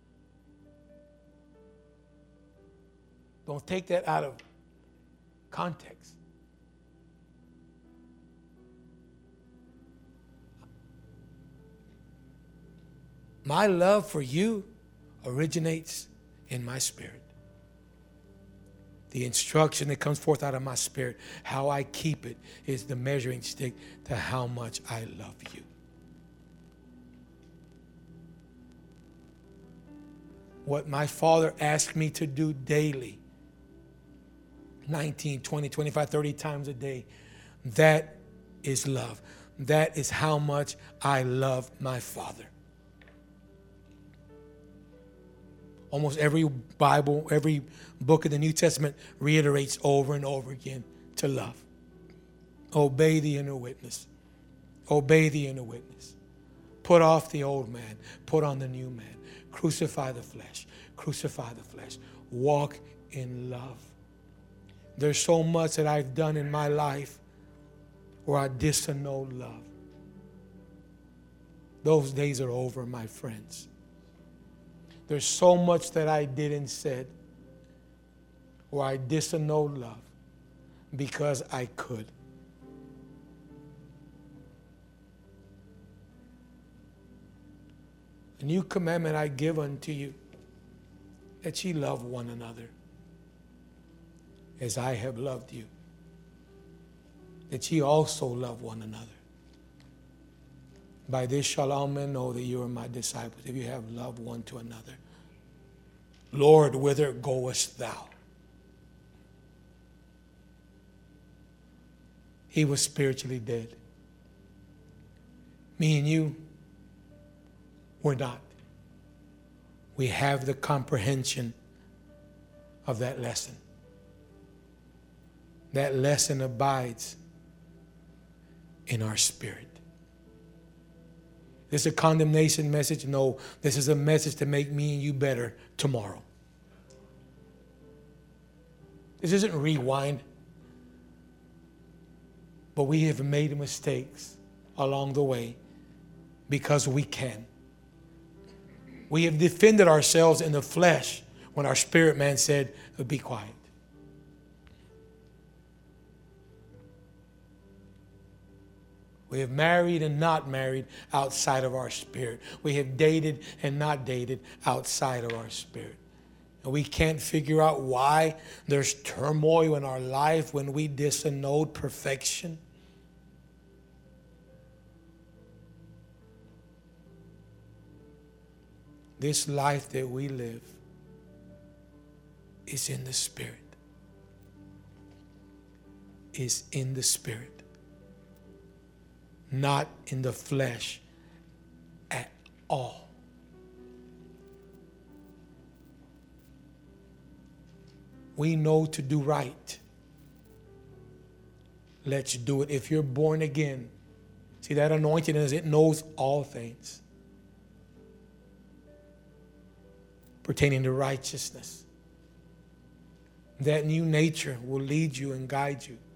Don't take that out of context. My love for you originates in my spirit. The instruction that comes forth out of my spirit, how I keep it, is the measuring stick to how much I love you. What my Father asked me to do daily, 19, 20, 25, 30 times a day, that is love. That is how much I love my Father. Almost every Bible, every book of the New Testament reiterates over and over again to love. Obey the inner witness. Obey the inner witness. Put off the old man. Put on the new man. Crucify the flesh. Crucify the flesh. Walk in love. There's so much that I've done in my life where I disannul love. Those days are over, my friends. There's so much that I did and said where I disannulled love because I could. A new commandment I give unto you, that ye love one another as I have loved you, that ye also love one another. By this shall all men know that you are my disciples, if you have love one to another. Lord, whither goest thou? He was spiritually dead. Me and you, we're not. We have the comprehension of that lesson. That lesson abides in our spirit. This is a condemnation message? No, this is a message to make me and you better tomorrow. This isn't rewind. But we have made mistakes along the way because we can. We have defended ourselves in the flesh when our spirit man said, be quiet. We have married and not married outside of our spirit. We have dated and not dated outside of our spirit. And we can't figure out why there's turmoil in our life when we disannul perfection. This life that we live is in the Spirit. Is in the Spirit. Not in the flesh at all. We know to do right. Let's do it. If you're born again, see that anointing is, it knows all things pertaining to righteousness. That new nature will lead you and guide you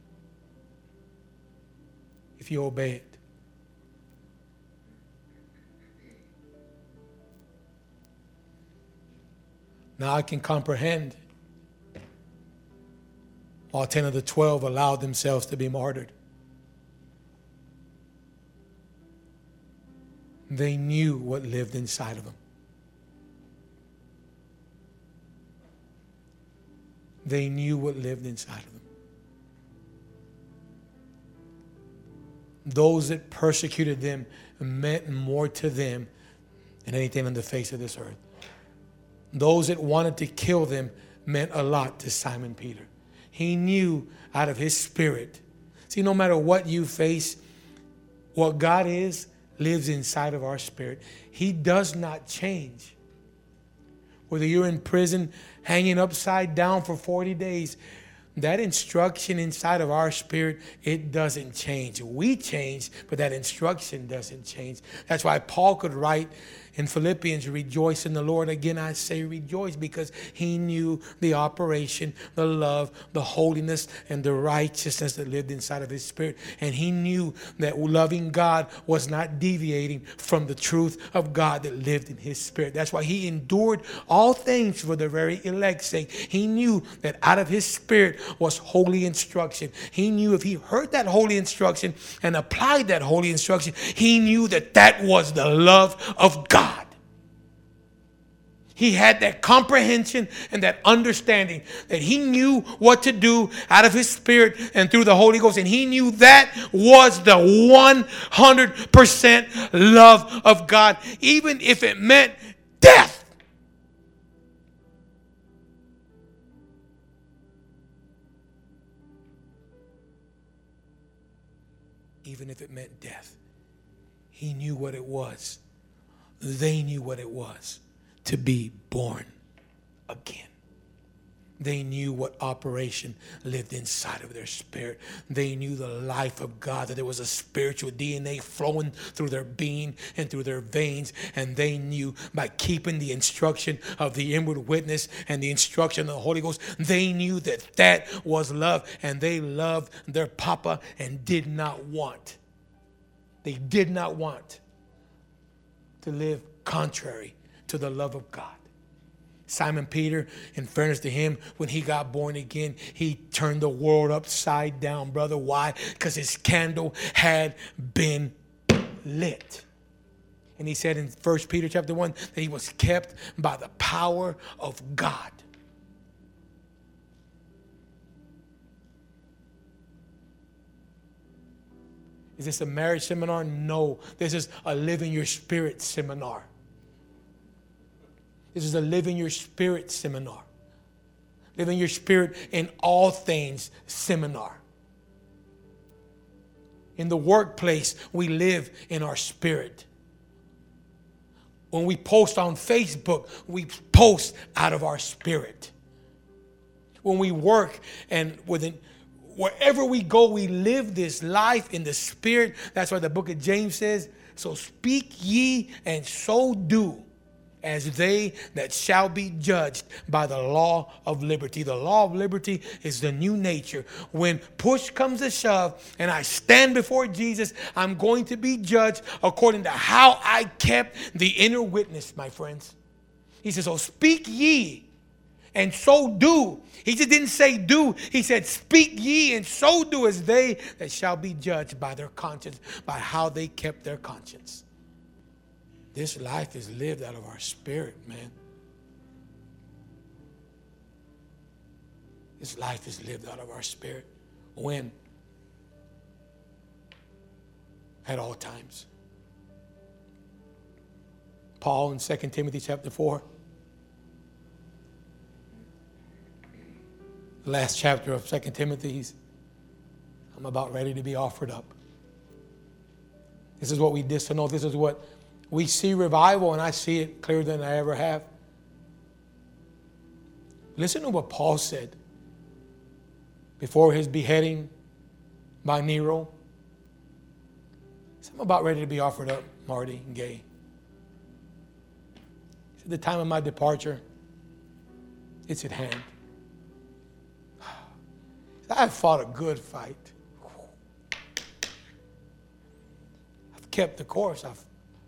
if you obey it. Now I can comprehend why 10 of the 12 allowed themselves to be martyred. They knew what lived inside of them. They knew what lived inside of them. Those that persecuted them meant more to them than anything on the face of this earth. Those that wanted to kill them meant a lot to Simon Peter. He knew out of his spirit. See, no matter what you face, what God is lives inside of our spirit. He does not change. Whether you're in prison, hanging upside down for 40 days, that instruction inside of our spirit, it doesn't change. We change, but that instruction doesn't change. That's why Paul could write in Philippians, rejoice in the Lord. Again, I say rejoice, because he knew the operation, the love, the holiness, and the righteousness that lived inside of his spirit. And he knew that loving God was not deviating from the truth of God that lived in his spirit. That's why he endured all things for the very elect's sake. He knew that out of his spirit was holy instruction. He knew if he heard that holy instruction and applied that holy instruction, he knew that that was the love of God. He had that comprehension and that understanding that he knew what to do out of his spirit and through the Holy Ghost. And he knew that was the 100% love of God, even if it meant death. Even if it meant death. He knew what it was. They knew what it was to be born again. They knew what operation lived inside of their spirit. They knew the life of God, that there was a spiritual DNA flowing through their being and through their veins. And they knew by keeping the instruction of the inward witness and the instruction of the Holy Ghost, they knew that that was love. And they loved their papa and did not want. They did not want to live contrary to the love of God. Simon Peter, in fairness to him, when he got born again, he turned the world upside down, brother. Why? Because his candle had been lit. And he said in 1 Peter chapter 1 that he was kept by the power of God. Is this a marriage seminar? No. This is a Live in Your Spirit seminar. This is a Live in Your Spirit seminar. Live in Your Spirit in all things seminar. In the workplace, we live in our spirit. When we post on Facebook, we post out of our spirit. When we work and wherever we go, we live this life in the spirit. That's why the book of James says, so speak ye and so do, as they that shall be judged by the law of liberty. The law of liberty is the new nature. When push comes to shove and I stand before Jesus, I'm going to be judged according to how I kept the inner witness, my friends. He says, so speak ye and so do. He just didn't say do. He said, speak ye and so do, as they that shall be judged by their conscience, by how they kept their conscience. This life is lived out of our spirit, man. This life is lived out of our spirit. When? At all times. Paul in 2 Timothy chapter 4. The last chapter of 2 Timothy. I'm about ready to be offered up. This is what we disannul. This is what we see revival, and I see it clearer than I ever have. Listen to what Paul said before his beheading by Nero. I'm about ready to be offered up, Marty and Gay. At the time of my departure, it's at hand. I've fought a good fight. I've kept the course. I've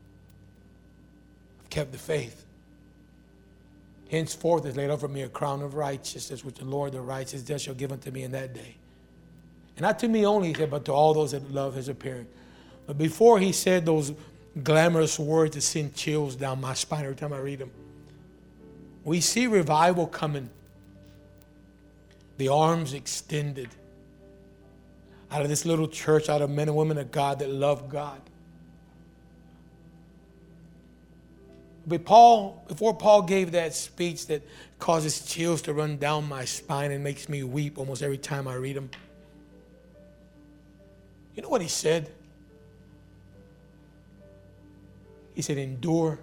kept the faith. Henceforth is laid over me a crown of righteousness, which the Lord, the righteous judge, shall give unto me in that day. And not to me only, he said, but to all those that love his appearing. But before he said those glamorous words that send chills down my spine every time I read them, we see revival coming. The arms extended out of this little church, out of men and women of God that love God. But before Paul gave that speech that causes chills to run down my spine and makes me weep almost every time I read them, you know what he said? He said, endure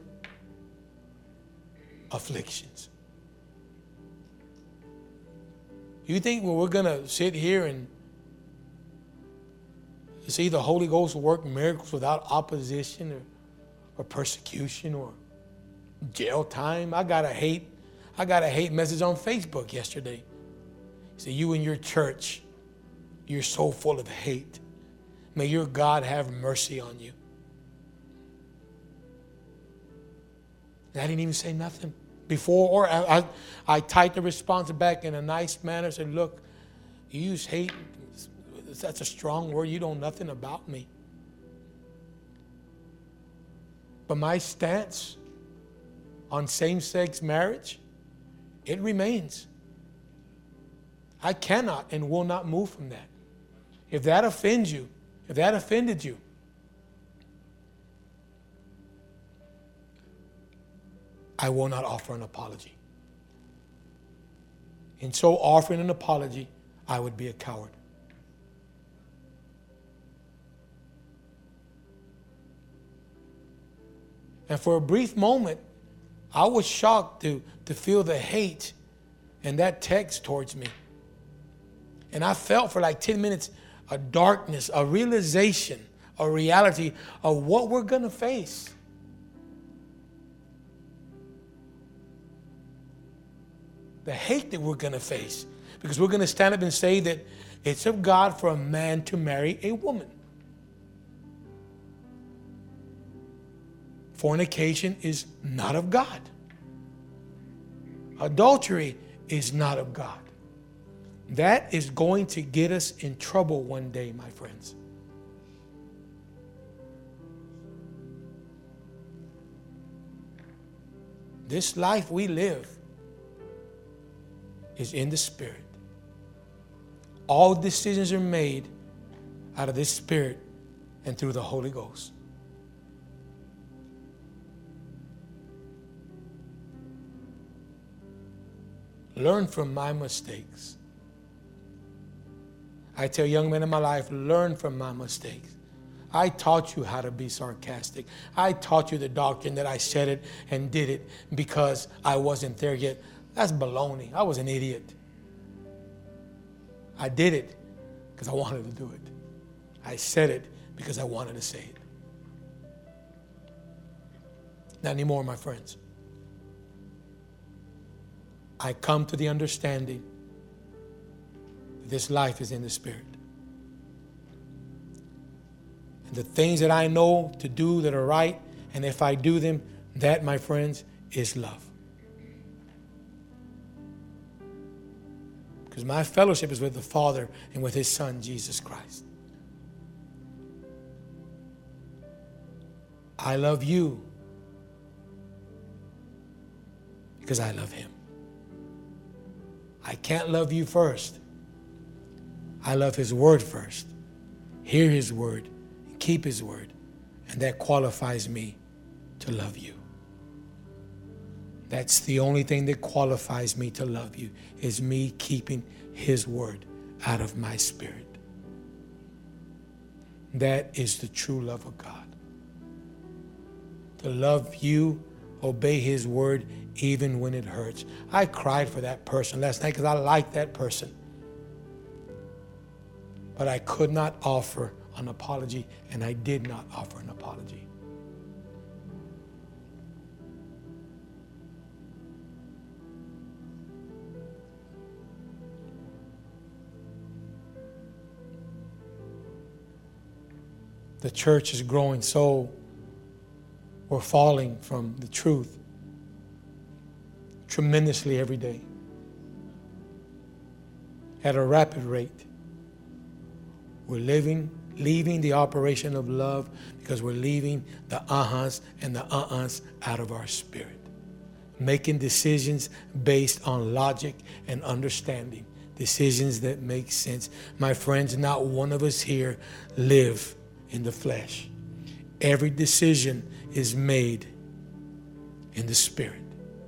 afflictions. You think we're going to sit here and see the Holy Ghost work miracles without opposition or persecution or jail time? I got a hate message on Facebook yesterday. He said, you and your church, you're so full of hate. May your God have mercy on you. And I didn't even say nothing before, or I typed the response back in a nice manner, said, look, you use hate, that's a strong word, you know nothing about me. But my stance on same-sex marriage, it remains. I cannot and will not move from that. If that offends you, if that offended you, I will not offer an apology. In so offering an apology, I would be a coward. And for a brief moment, I was shocked to feel the hate in that text towards me. And I felt for like 10 minutes a darkness, a realization, a reality of what we're going to face. The hate that we're going to face. Because we're going to stand up and say that it's of God for a man to marry a woman. Fornication is not of God. Adultery is not of God. That is going to get us in trouble one day, my friends. This life we live is in the Spirit. All decisions are made out of this Spirit and through the Holy Ghost. Learn from my mistakes. I tell young men in my life, learn from my mistakes. I taught you how to be sarcastic. I taught you the doctrine that I said it and did it because I wasn't there yet. That's baloney. I was an idiot. I did it because I wanted to do it. I said it because I wanted to say it. Not anymore, my friends. I come to the understanding that this life is in the Spirit. And the things that I know to do that are right, and if I do them, that, my friends, is love. Because my fellowship is with the Father and with His Son, Jesus Christ. I love you because I love Him. I can't love you first. I love His Word first. Hear His Word. Keep His Word. And that qualifies me to love you. That's the only thing that qualifies me to love you, is me keeping His Word out of my spirit. That is the true love of God. To love you, obey His Word, even when it hurts. I cried for that person last night because I like that person. But I could not offer an apology, and I did not offer an apology. The church is growing so we're falling from the truth tremendously every day at a rapid rate. We're leaving the operation of love because we're leaving the uh-huhs and the uh-uhs out of our spirit. Making decisions based on logic and understanding. Decisions that make sense. My friends, not one of us here live in the flesh. Every decision is made in the Spirit.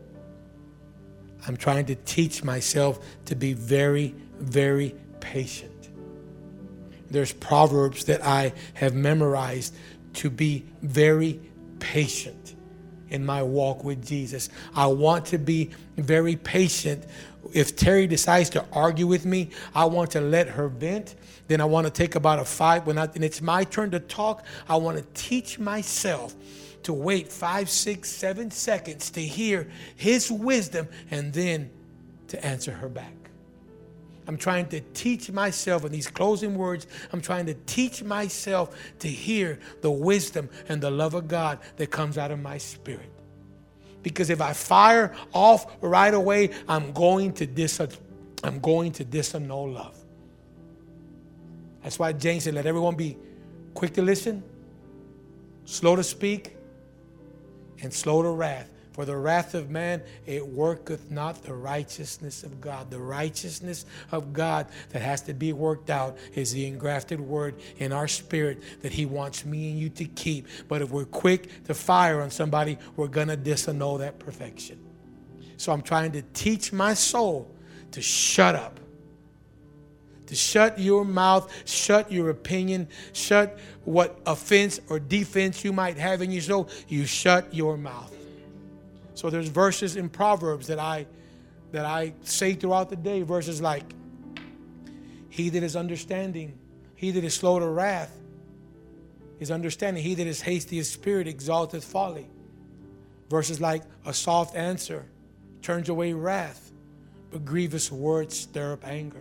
I'm trying to teach myself to be very, very patient. There's proverbs that I have memorized to be very patient in my walk with Jesus. I want to be very patient. If Terry decides to argue with me, I want to let her vent. Then I want to take about a 5. And it's my turn to talk, I want to teach myself to wait 5, 6, 7 seconds to hear his wisdom and then to answer her back. I'm trying to teach myself, in these closing words, I'm trying to teach myself to hear the wisdom and the love of God that comes out of my spirit. Because if I fire off right away, I'm going to disannul love. That's why James said, let everyone be quick to listen, slow to speak, and slow to wrath. For the wrath of man, it worketh not the righteousness of God. The righteousness of God that has to be worked out is the engrafted word in our spirit that he wants me and you to keep. But if we're quick to fire on somebody, we're going to disannul that perfection. So I'm trying to teach my soul to shut up. To shut your mouth, shut your opinion, shut what offense or defense you might have in your soul. You shut your mouth. So there's verses in Proverbs that I say throughout the day, verses like, he that is understanding, he that is slow to wrath is understanding. He that is hasty of spirit exalteth folly. Verses like, a soft answer turns away wrath, but grievous words stir up anger.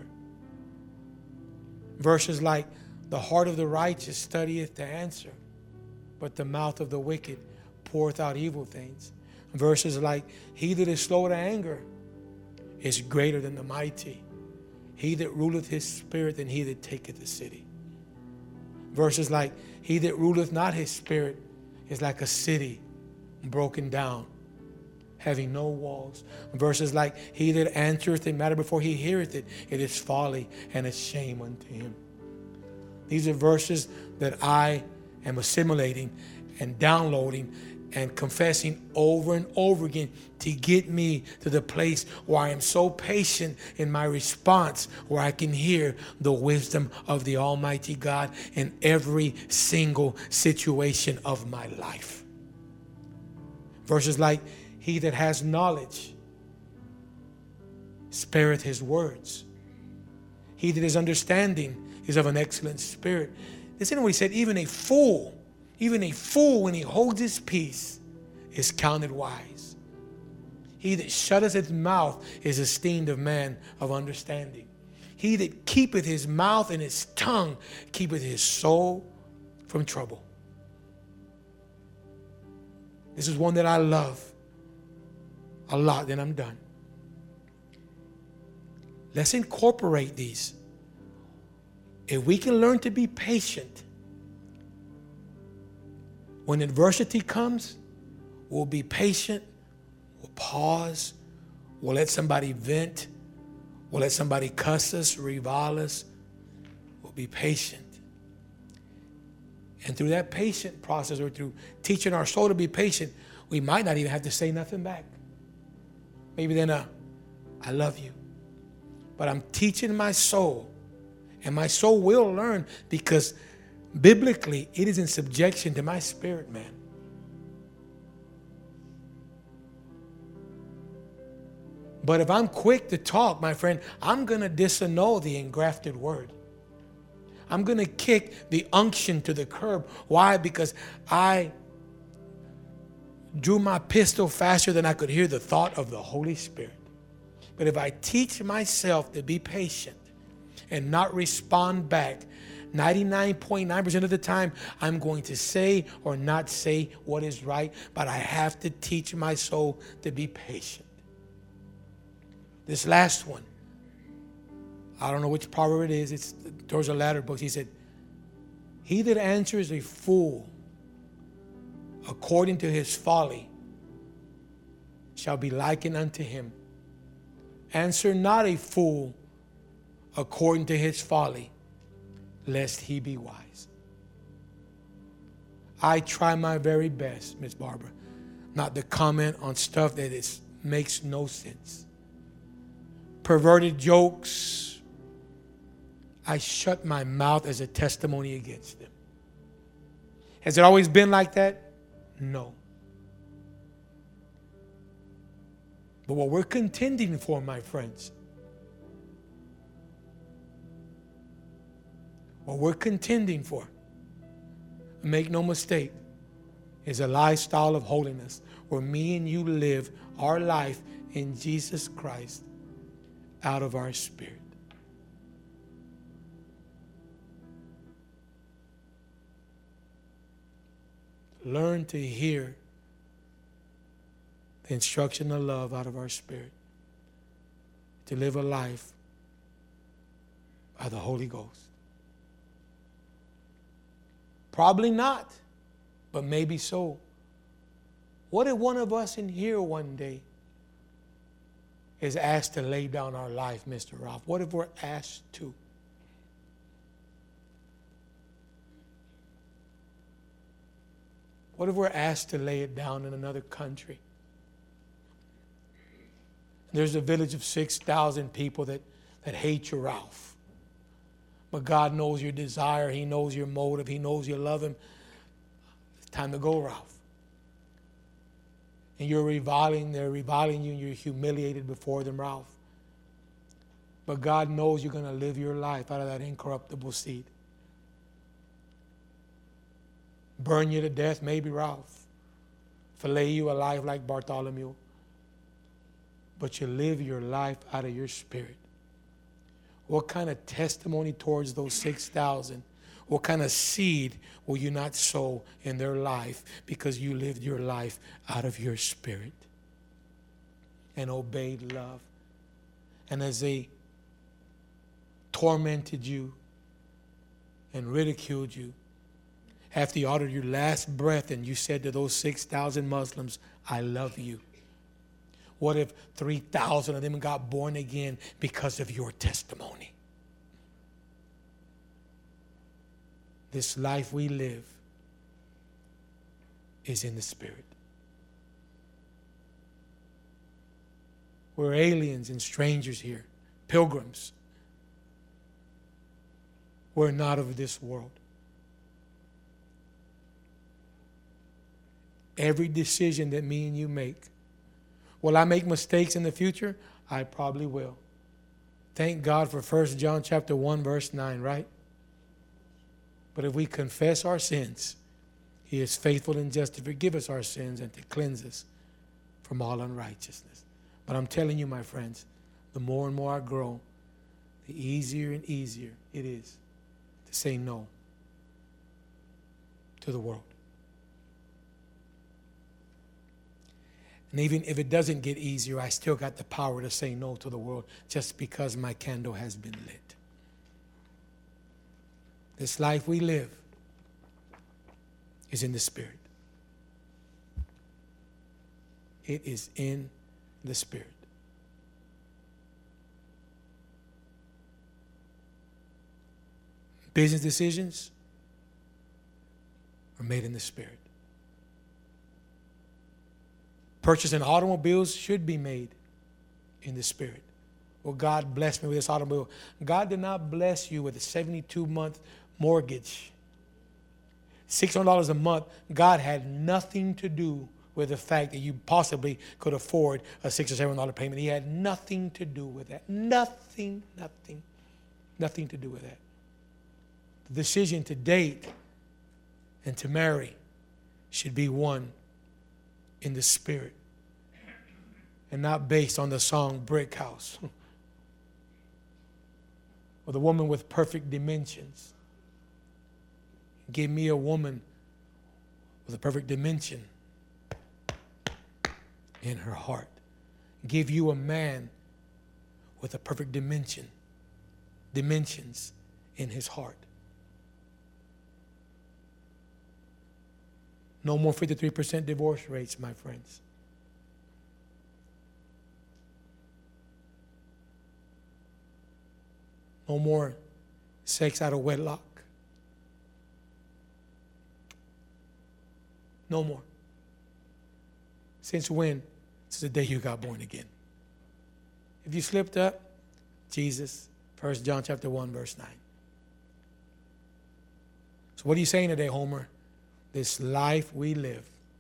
Verses like, the heart of the righteous studieth to answer, but the mouth of the wicked poureth out evil things. Verses like, he that is slow to anger is greater than the mighty. He that ruleth his spirit than he that taketh the city. Verses like, he that ruleth not his spirit is like a city broken down, having no walls. Verses like, he that answereth a matter before he heareth it, it is folly and a shame unto him. These are verses that I am assimilating and downloading and confessing over and over again to get me to the place where I am so patient in my response, where I can hear the wisdom of the Almighty God in every single situation of my life. Verses like, he that has knowledge spareth his words. He that is understanding is of an excellent spirit. Listen to what he said, even a fool when he holds his peace is counted wise. He that shutteth his mouth is esteemed of man of understanding. He that keepeth his mouth and his tongue keepeth his soul from trouble. This is one that I love a lot, then I'm done. Let's incorporate these. If we can learn to be patient, when adversity comes, we'll be patient, we'll pause, we'll let somebody vent, we'll let somebody cuss us, revile us. We'll be patient. And through that patient process, or through teaching our soul to be patient, we might not even have to say nothing back. Maybe then I love you. But I'm teaching my soul, and my soul will learn, because biblically, it is in subjection to my spirit, man. But if I'm quick to talk, my friend, I'm going to disannul the engrafted word. I'm going to kick the unction to the curb. Why? Because I drew my pistol faster than I could hear the thought of the Holy Spirit. But if I teach myself to be patient and not respond back, 99.9% of the time, I'm going to say or not say what is right, but I have to teach my soul to be patient. This last one, I don't know which proverb it is. It's towards the latter books. He said, he that answers a fool according to his folly shall be likened unto him. Answer not a fool according to his folly, lest he be wise. I try my very best, Miss Barbara, not to comment on stuff that makes no sense. Perverted jokes, I shut my mouth as a testimony against them. Has it always been like that? No. But what we're contending for, my friends, what we're contending for, make no mistake, is a lifestyle of holiness where me and you live our life in Jesus Christ out of our spirit. Learn to hear the instruction of love out of our spirit, to live a life by the Holy Ghost. Probably not, but maybe so. What if one of us in here one day is asked to lay down our life, Mr. Ralph? What if we're asked to? What if we're asked to lay it down in another country? There's a village of 6,000 people that hate you, Ralph. But God knows your desire. He knows your motive. He knows you love Him. It's time to go, Ralph. And they're reviling you, and you're humiliated before them, Ralph. But God knows you're going to live your life out of that incorruptible seed. Burn you to death, maybe, Ralph. Fillet you alive like Bartholomew. But you live your life out of your spirit. What kind of testimony towards those 6,000? What kind of seed will you not sow in their life because you lived your life out of your spirit and obeyed love? And as they tormented you and ridiculed you, after you uttered your last breath and you said to those 6,000 Muslims, I love you. What if 3,000 of them got born again because of your testimony? This life we live is in the Spirit. We're aliens and strangers here, pilgrims. We're not of this world. Every decision that me and you make, will I make mistakes in the future? I probably will. Thank God for 1 John chapter 1, verse 9, right? But if we confess our sins, He is faithful and just to forgive us our sins and to cleanse us from all unrighteousness. But I'm telling you, my friends, the more and more I grow, the easier and easier it is to say no to the world. And even if it doesn't get easier, I still got the power to say no to the world just because my candle has been lit. This life we live is in the Spirit. It is in the Spirit. Business decisions are made in the Spirit. Purchasing automobiles should be made in the Spirit. Well, God blessed me with this automobile. God did not bless you with a 72-month mortgage. $600 a month. God had nothing to do with the fact that you possibly could afford a $6 or $7 payment. He had nothing to do with that. Nothing to do with that. The decision to date and to marry should be one in the Spirit and not based on the song Brick House or the woman with perfect dimensions. Give me a woman with a perfect dimension in her heart. Give you a man with a perfect dimensions in his heart. No more 53% divorce rates, my friends. No more sex out of wedlock. No more. Since when? Since the day you got born again. If you slipped up, Jesus, 1 John chapter 1, verse 9. So what are you saying today, Homer? This life we live,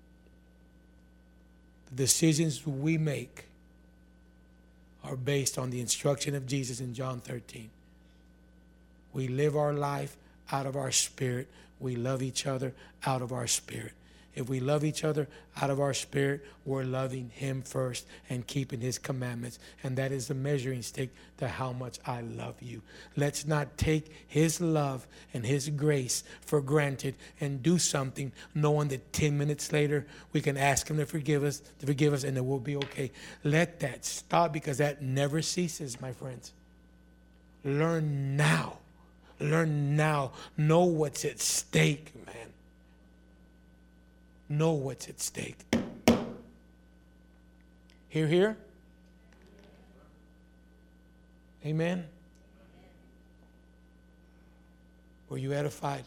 the decisions we make are based on the instruction of Jesus in John 13. We live our life out of our spirit. We love each other out of our spirit. If we love each other out of our spirit, we're loving Him first and keeping His commandments. And that is the measuring stick to how much I love you. Let's not take His love and His grace for granted and do something knowing that 10 minutes later we can ask Him to forgive us, and it will be okay. Let that stop, because that never ceases, my friends. Learn now. Learn now. Know what's at stake, man. Know what's at stake. Hear, hear. Amen. Were you edified?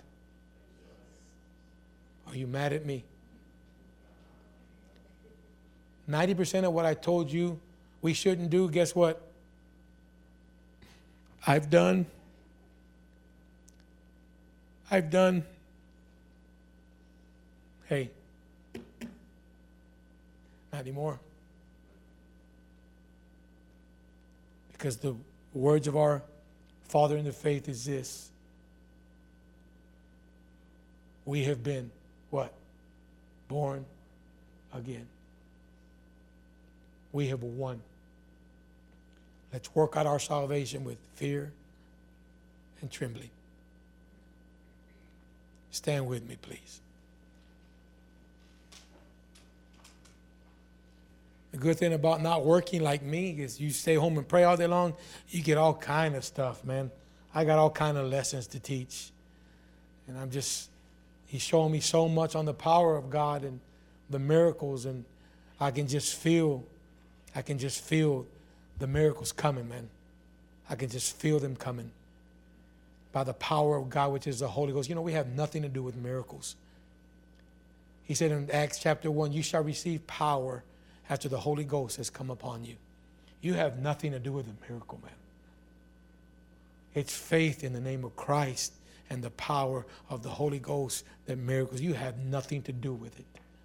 Are you mad at me? 90% of what I told you we shouldn't do, guess what? I've done. Hey, not anymore. Because the words of our Father in the faith is this. We have been, what? Born again. We have won. Let's work out our salvation with fear and trembling. Stand with me, please. The good thing about not working like me is you stay home and pray all day long, you get all kind of stuff, man. I got all kind of lessons to teach. And he's showing me so much on the power of God and the miracles, and I can just feel the miracles coming, man. I can just feel them coming by the power of God, which is the Holy Ghost. You know, we have nothing to do with miracles. He said in Acts chapter 1, you shall receive power after the Holy Ghost has come upon you. You have nothing to do with the miracle, man. It's faith in the name of Christ and the power of the Holy Ghost that miracles. You have nothing to do with it.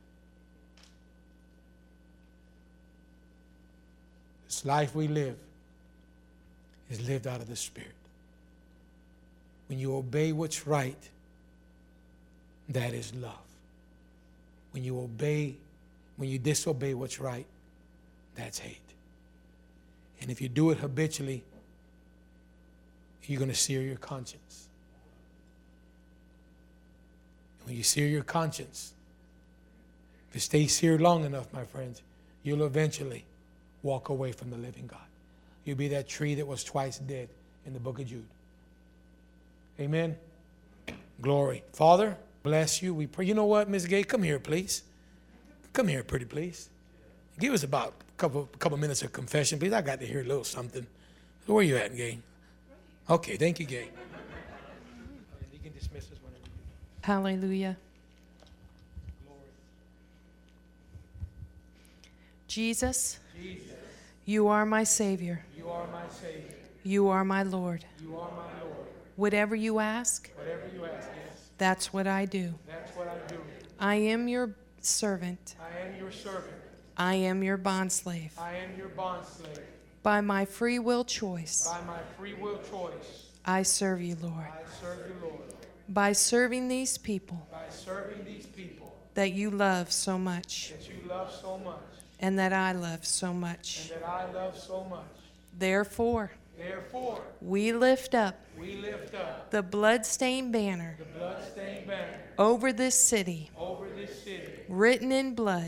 This life we live is lived out of the Spirit. When you obey what's right, that is love. When you disobey what's right, that's hate. And if you do it habitually, you're going to sear your conscience. And when you sear your conscience, if it stays seared long enough, my friends, you'll eventually walk away from the living God. You'll be that tree that was twice dead in the book of Jude. Amen. Glory. Father, bless you. We pray. You know what, Ms. Gay? Come here, please. Come here, pretty please. Give us about a couple minutes of confession, please. I got to hear a little something. Where are you at, Gay? Okay, thank you, Gay. You can dismiss us whenever you. Hallelujah. Glory. Jesus, you are my Savior. You are my Savior. You are my Lord. You are my Lord. Whatever you ask, Yes. that's what I do. That's what I do. I am your servant. I am your servant. I am your bondslave. I am your bondslave. By my free will choice, By my free will choice, I serve you, Lord. I serve you, Lord. By serving these people By serving these people that you love so much that you love so much and that I love so much. and that I love so much. Therefore, we lift up we lift up the bloodstained banner the bloodstained banner over this city, written in blood.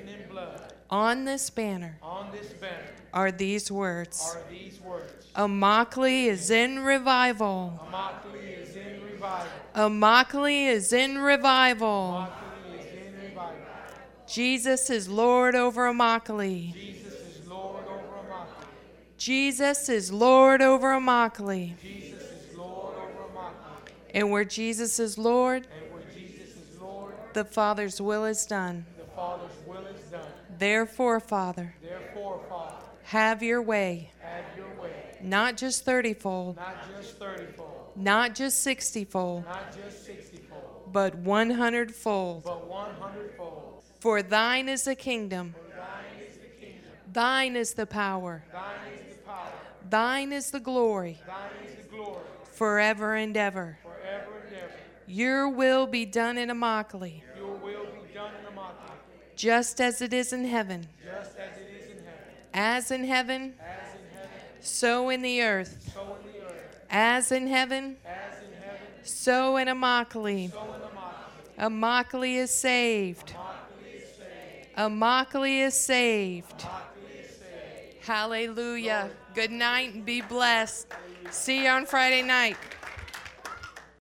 On this banner are these words. Immokalee is in revival. Immokalee is in revival. Immokalee is in revival. Immokalee is in revival. Jesus is Lord over Immokalee. Jesus is Lord over Immokalee. Jesus is Lord over Immokalee. Jesus is Lord over Immokalee. And where Jesus is Lord, And where Jesus is Lord, the Father's will is done. the Father's will is done. Therefore, Father, Father, have your way. have your way. Not just 30-fold, Not just 30-fold, not just 60-fold, not just 60-fold, but 100-fold. but 100-fold. For thine is the kingdom. Thine is the kingdom. Thine is the power. Thine is the power. Thine is the glory. Thine is the glory. Forever and ever. Forever and ever. Your will be done in Immokalee, Your will be done in Immokalee, just as it is in heaven. just as it is in heaven. As in heaven, so in the earth. So in the earth, As in heaven, as in heaven, so in Immokalee. so in Immokalee. Immokalee is saved. Immokalee is saved. Hallelujah. Good night and be blessed. See you on Friday night.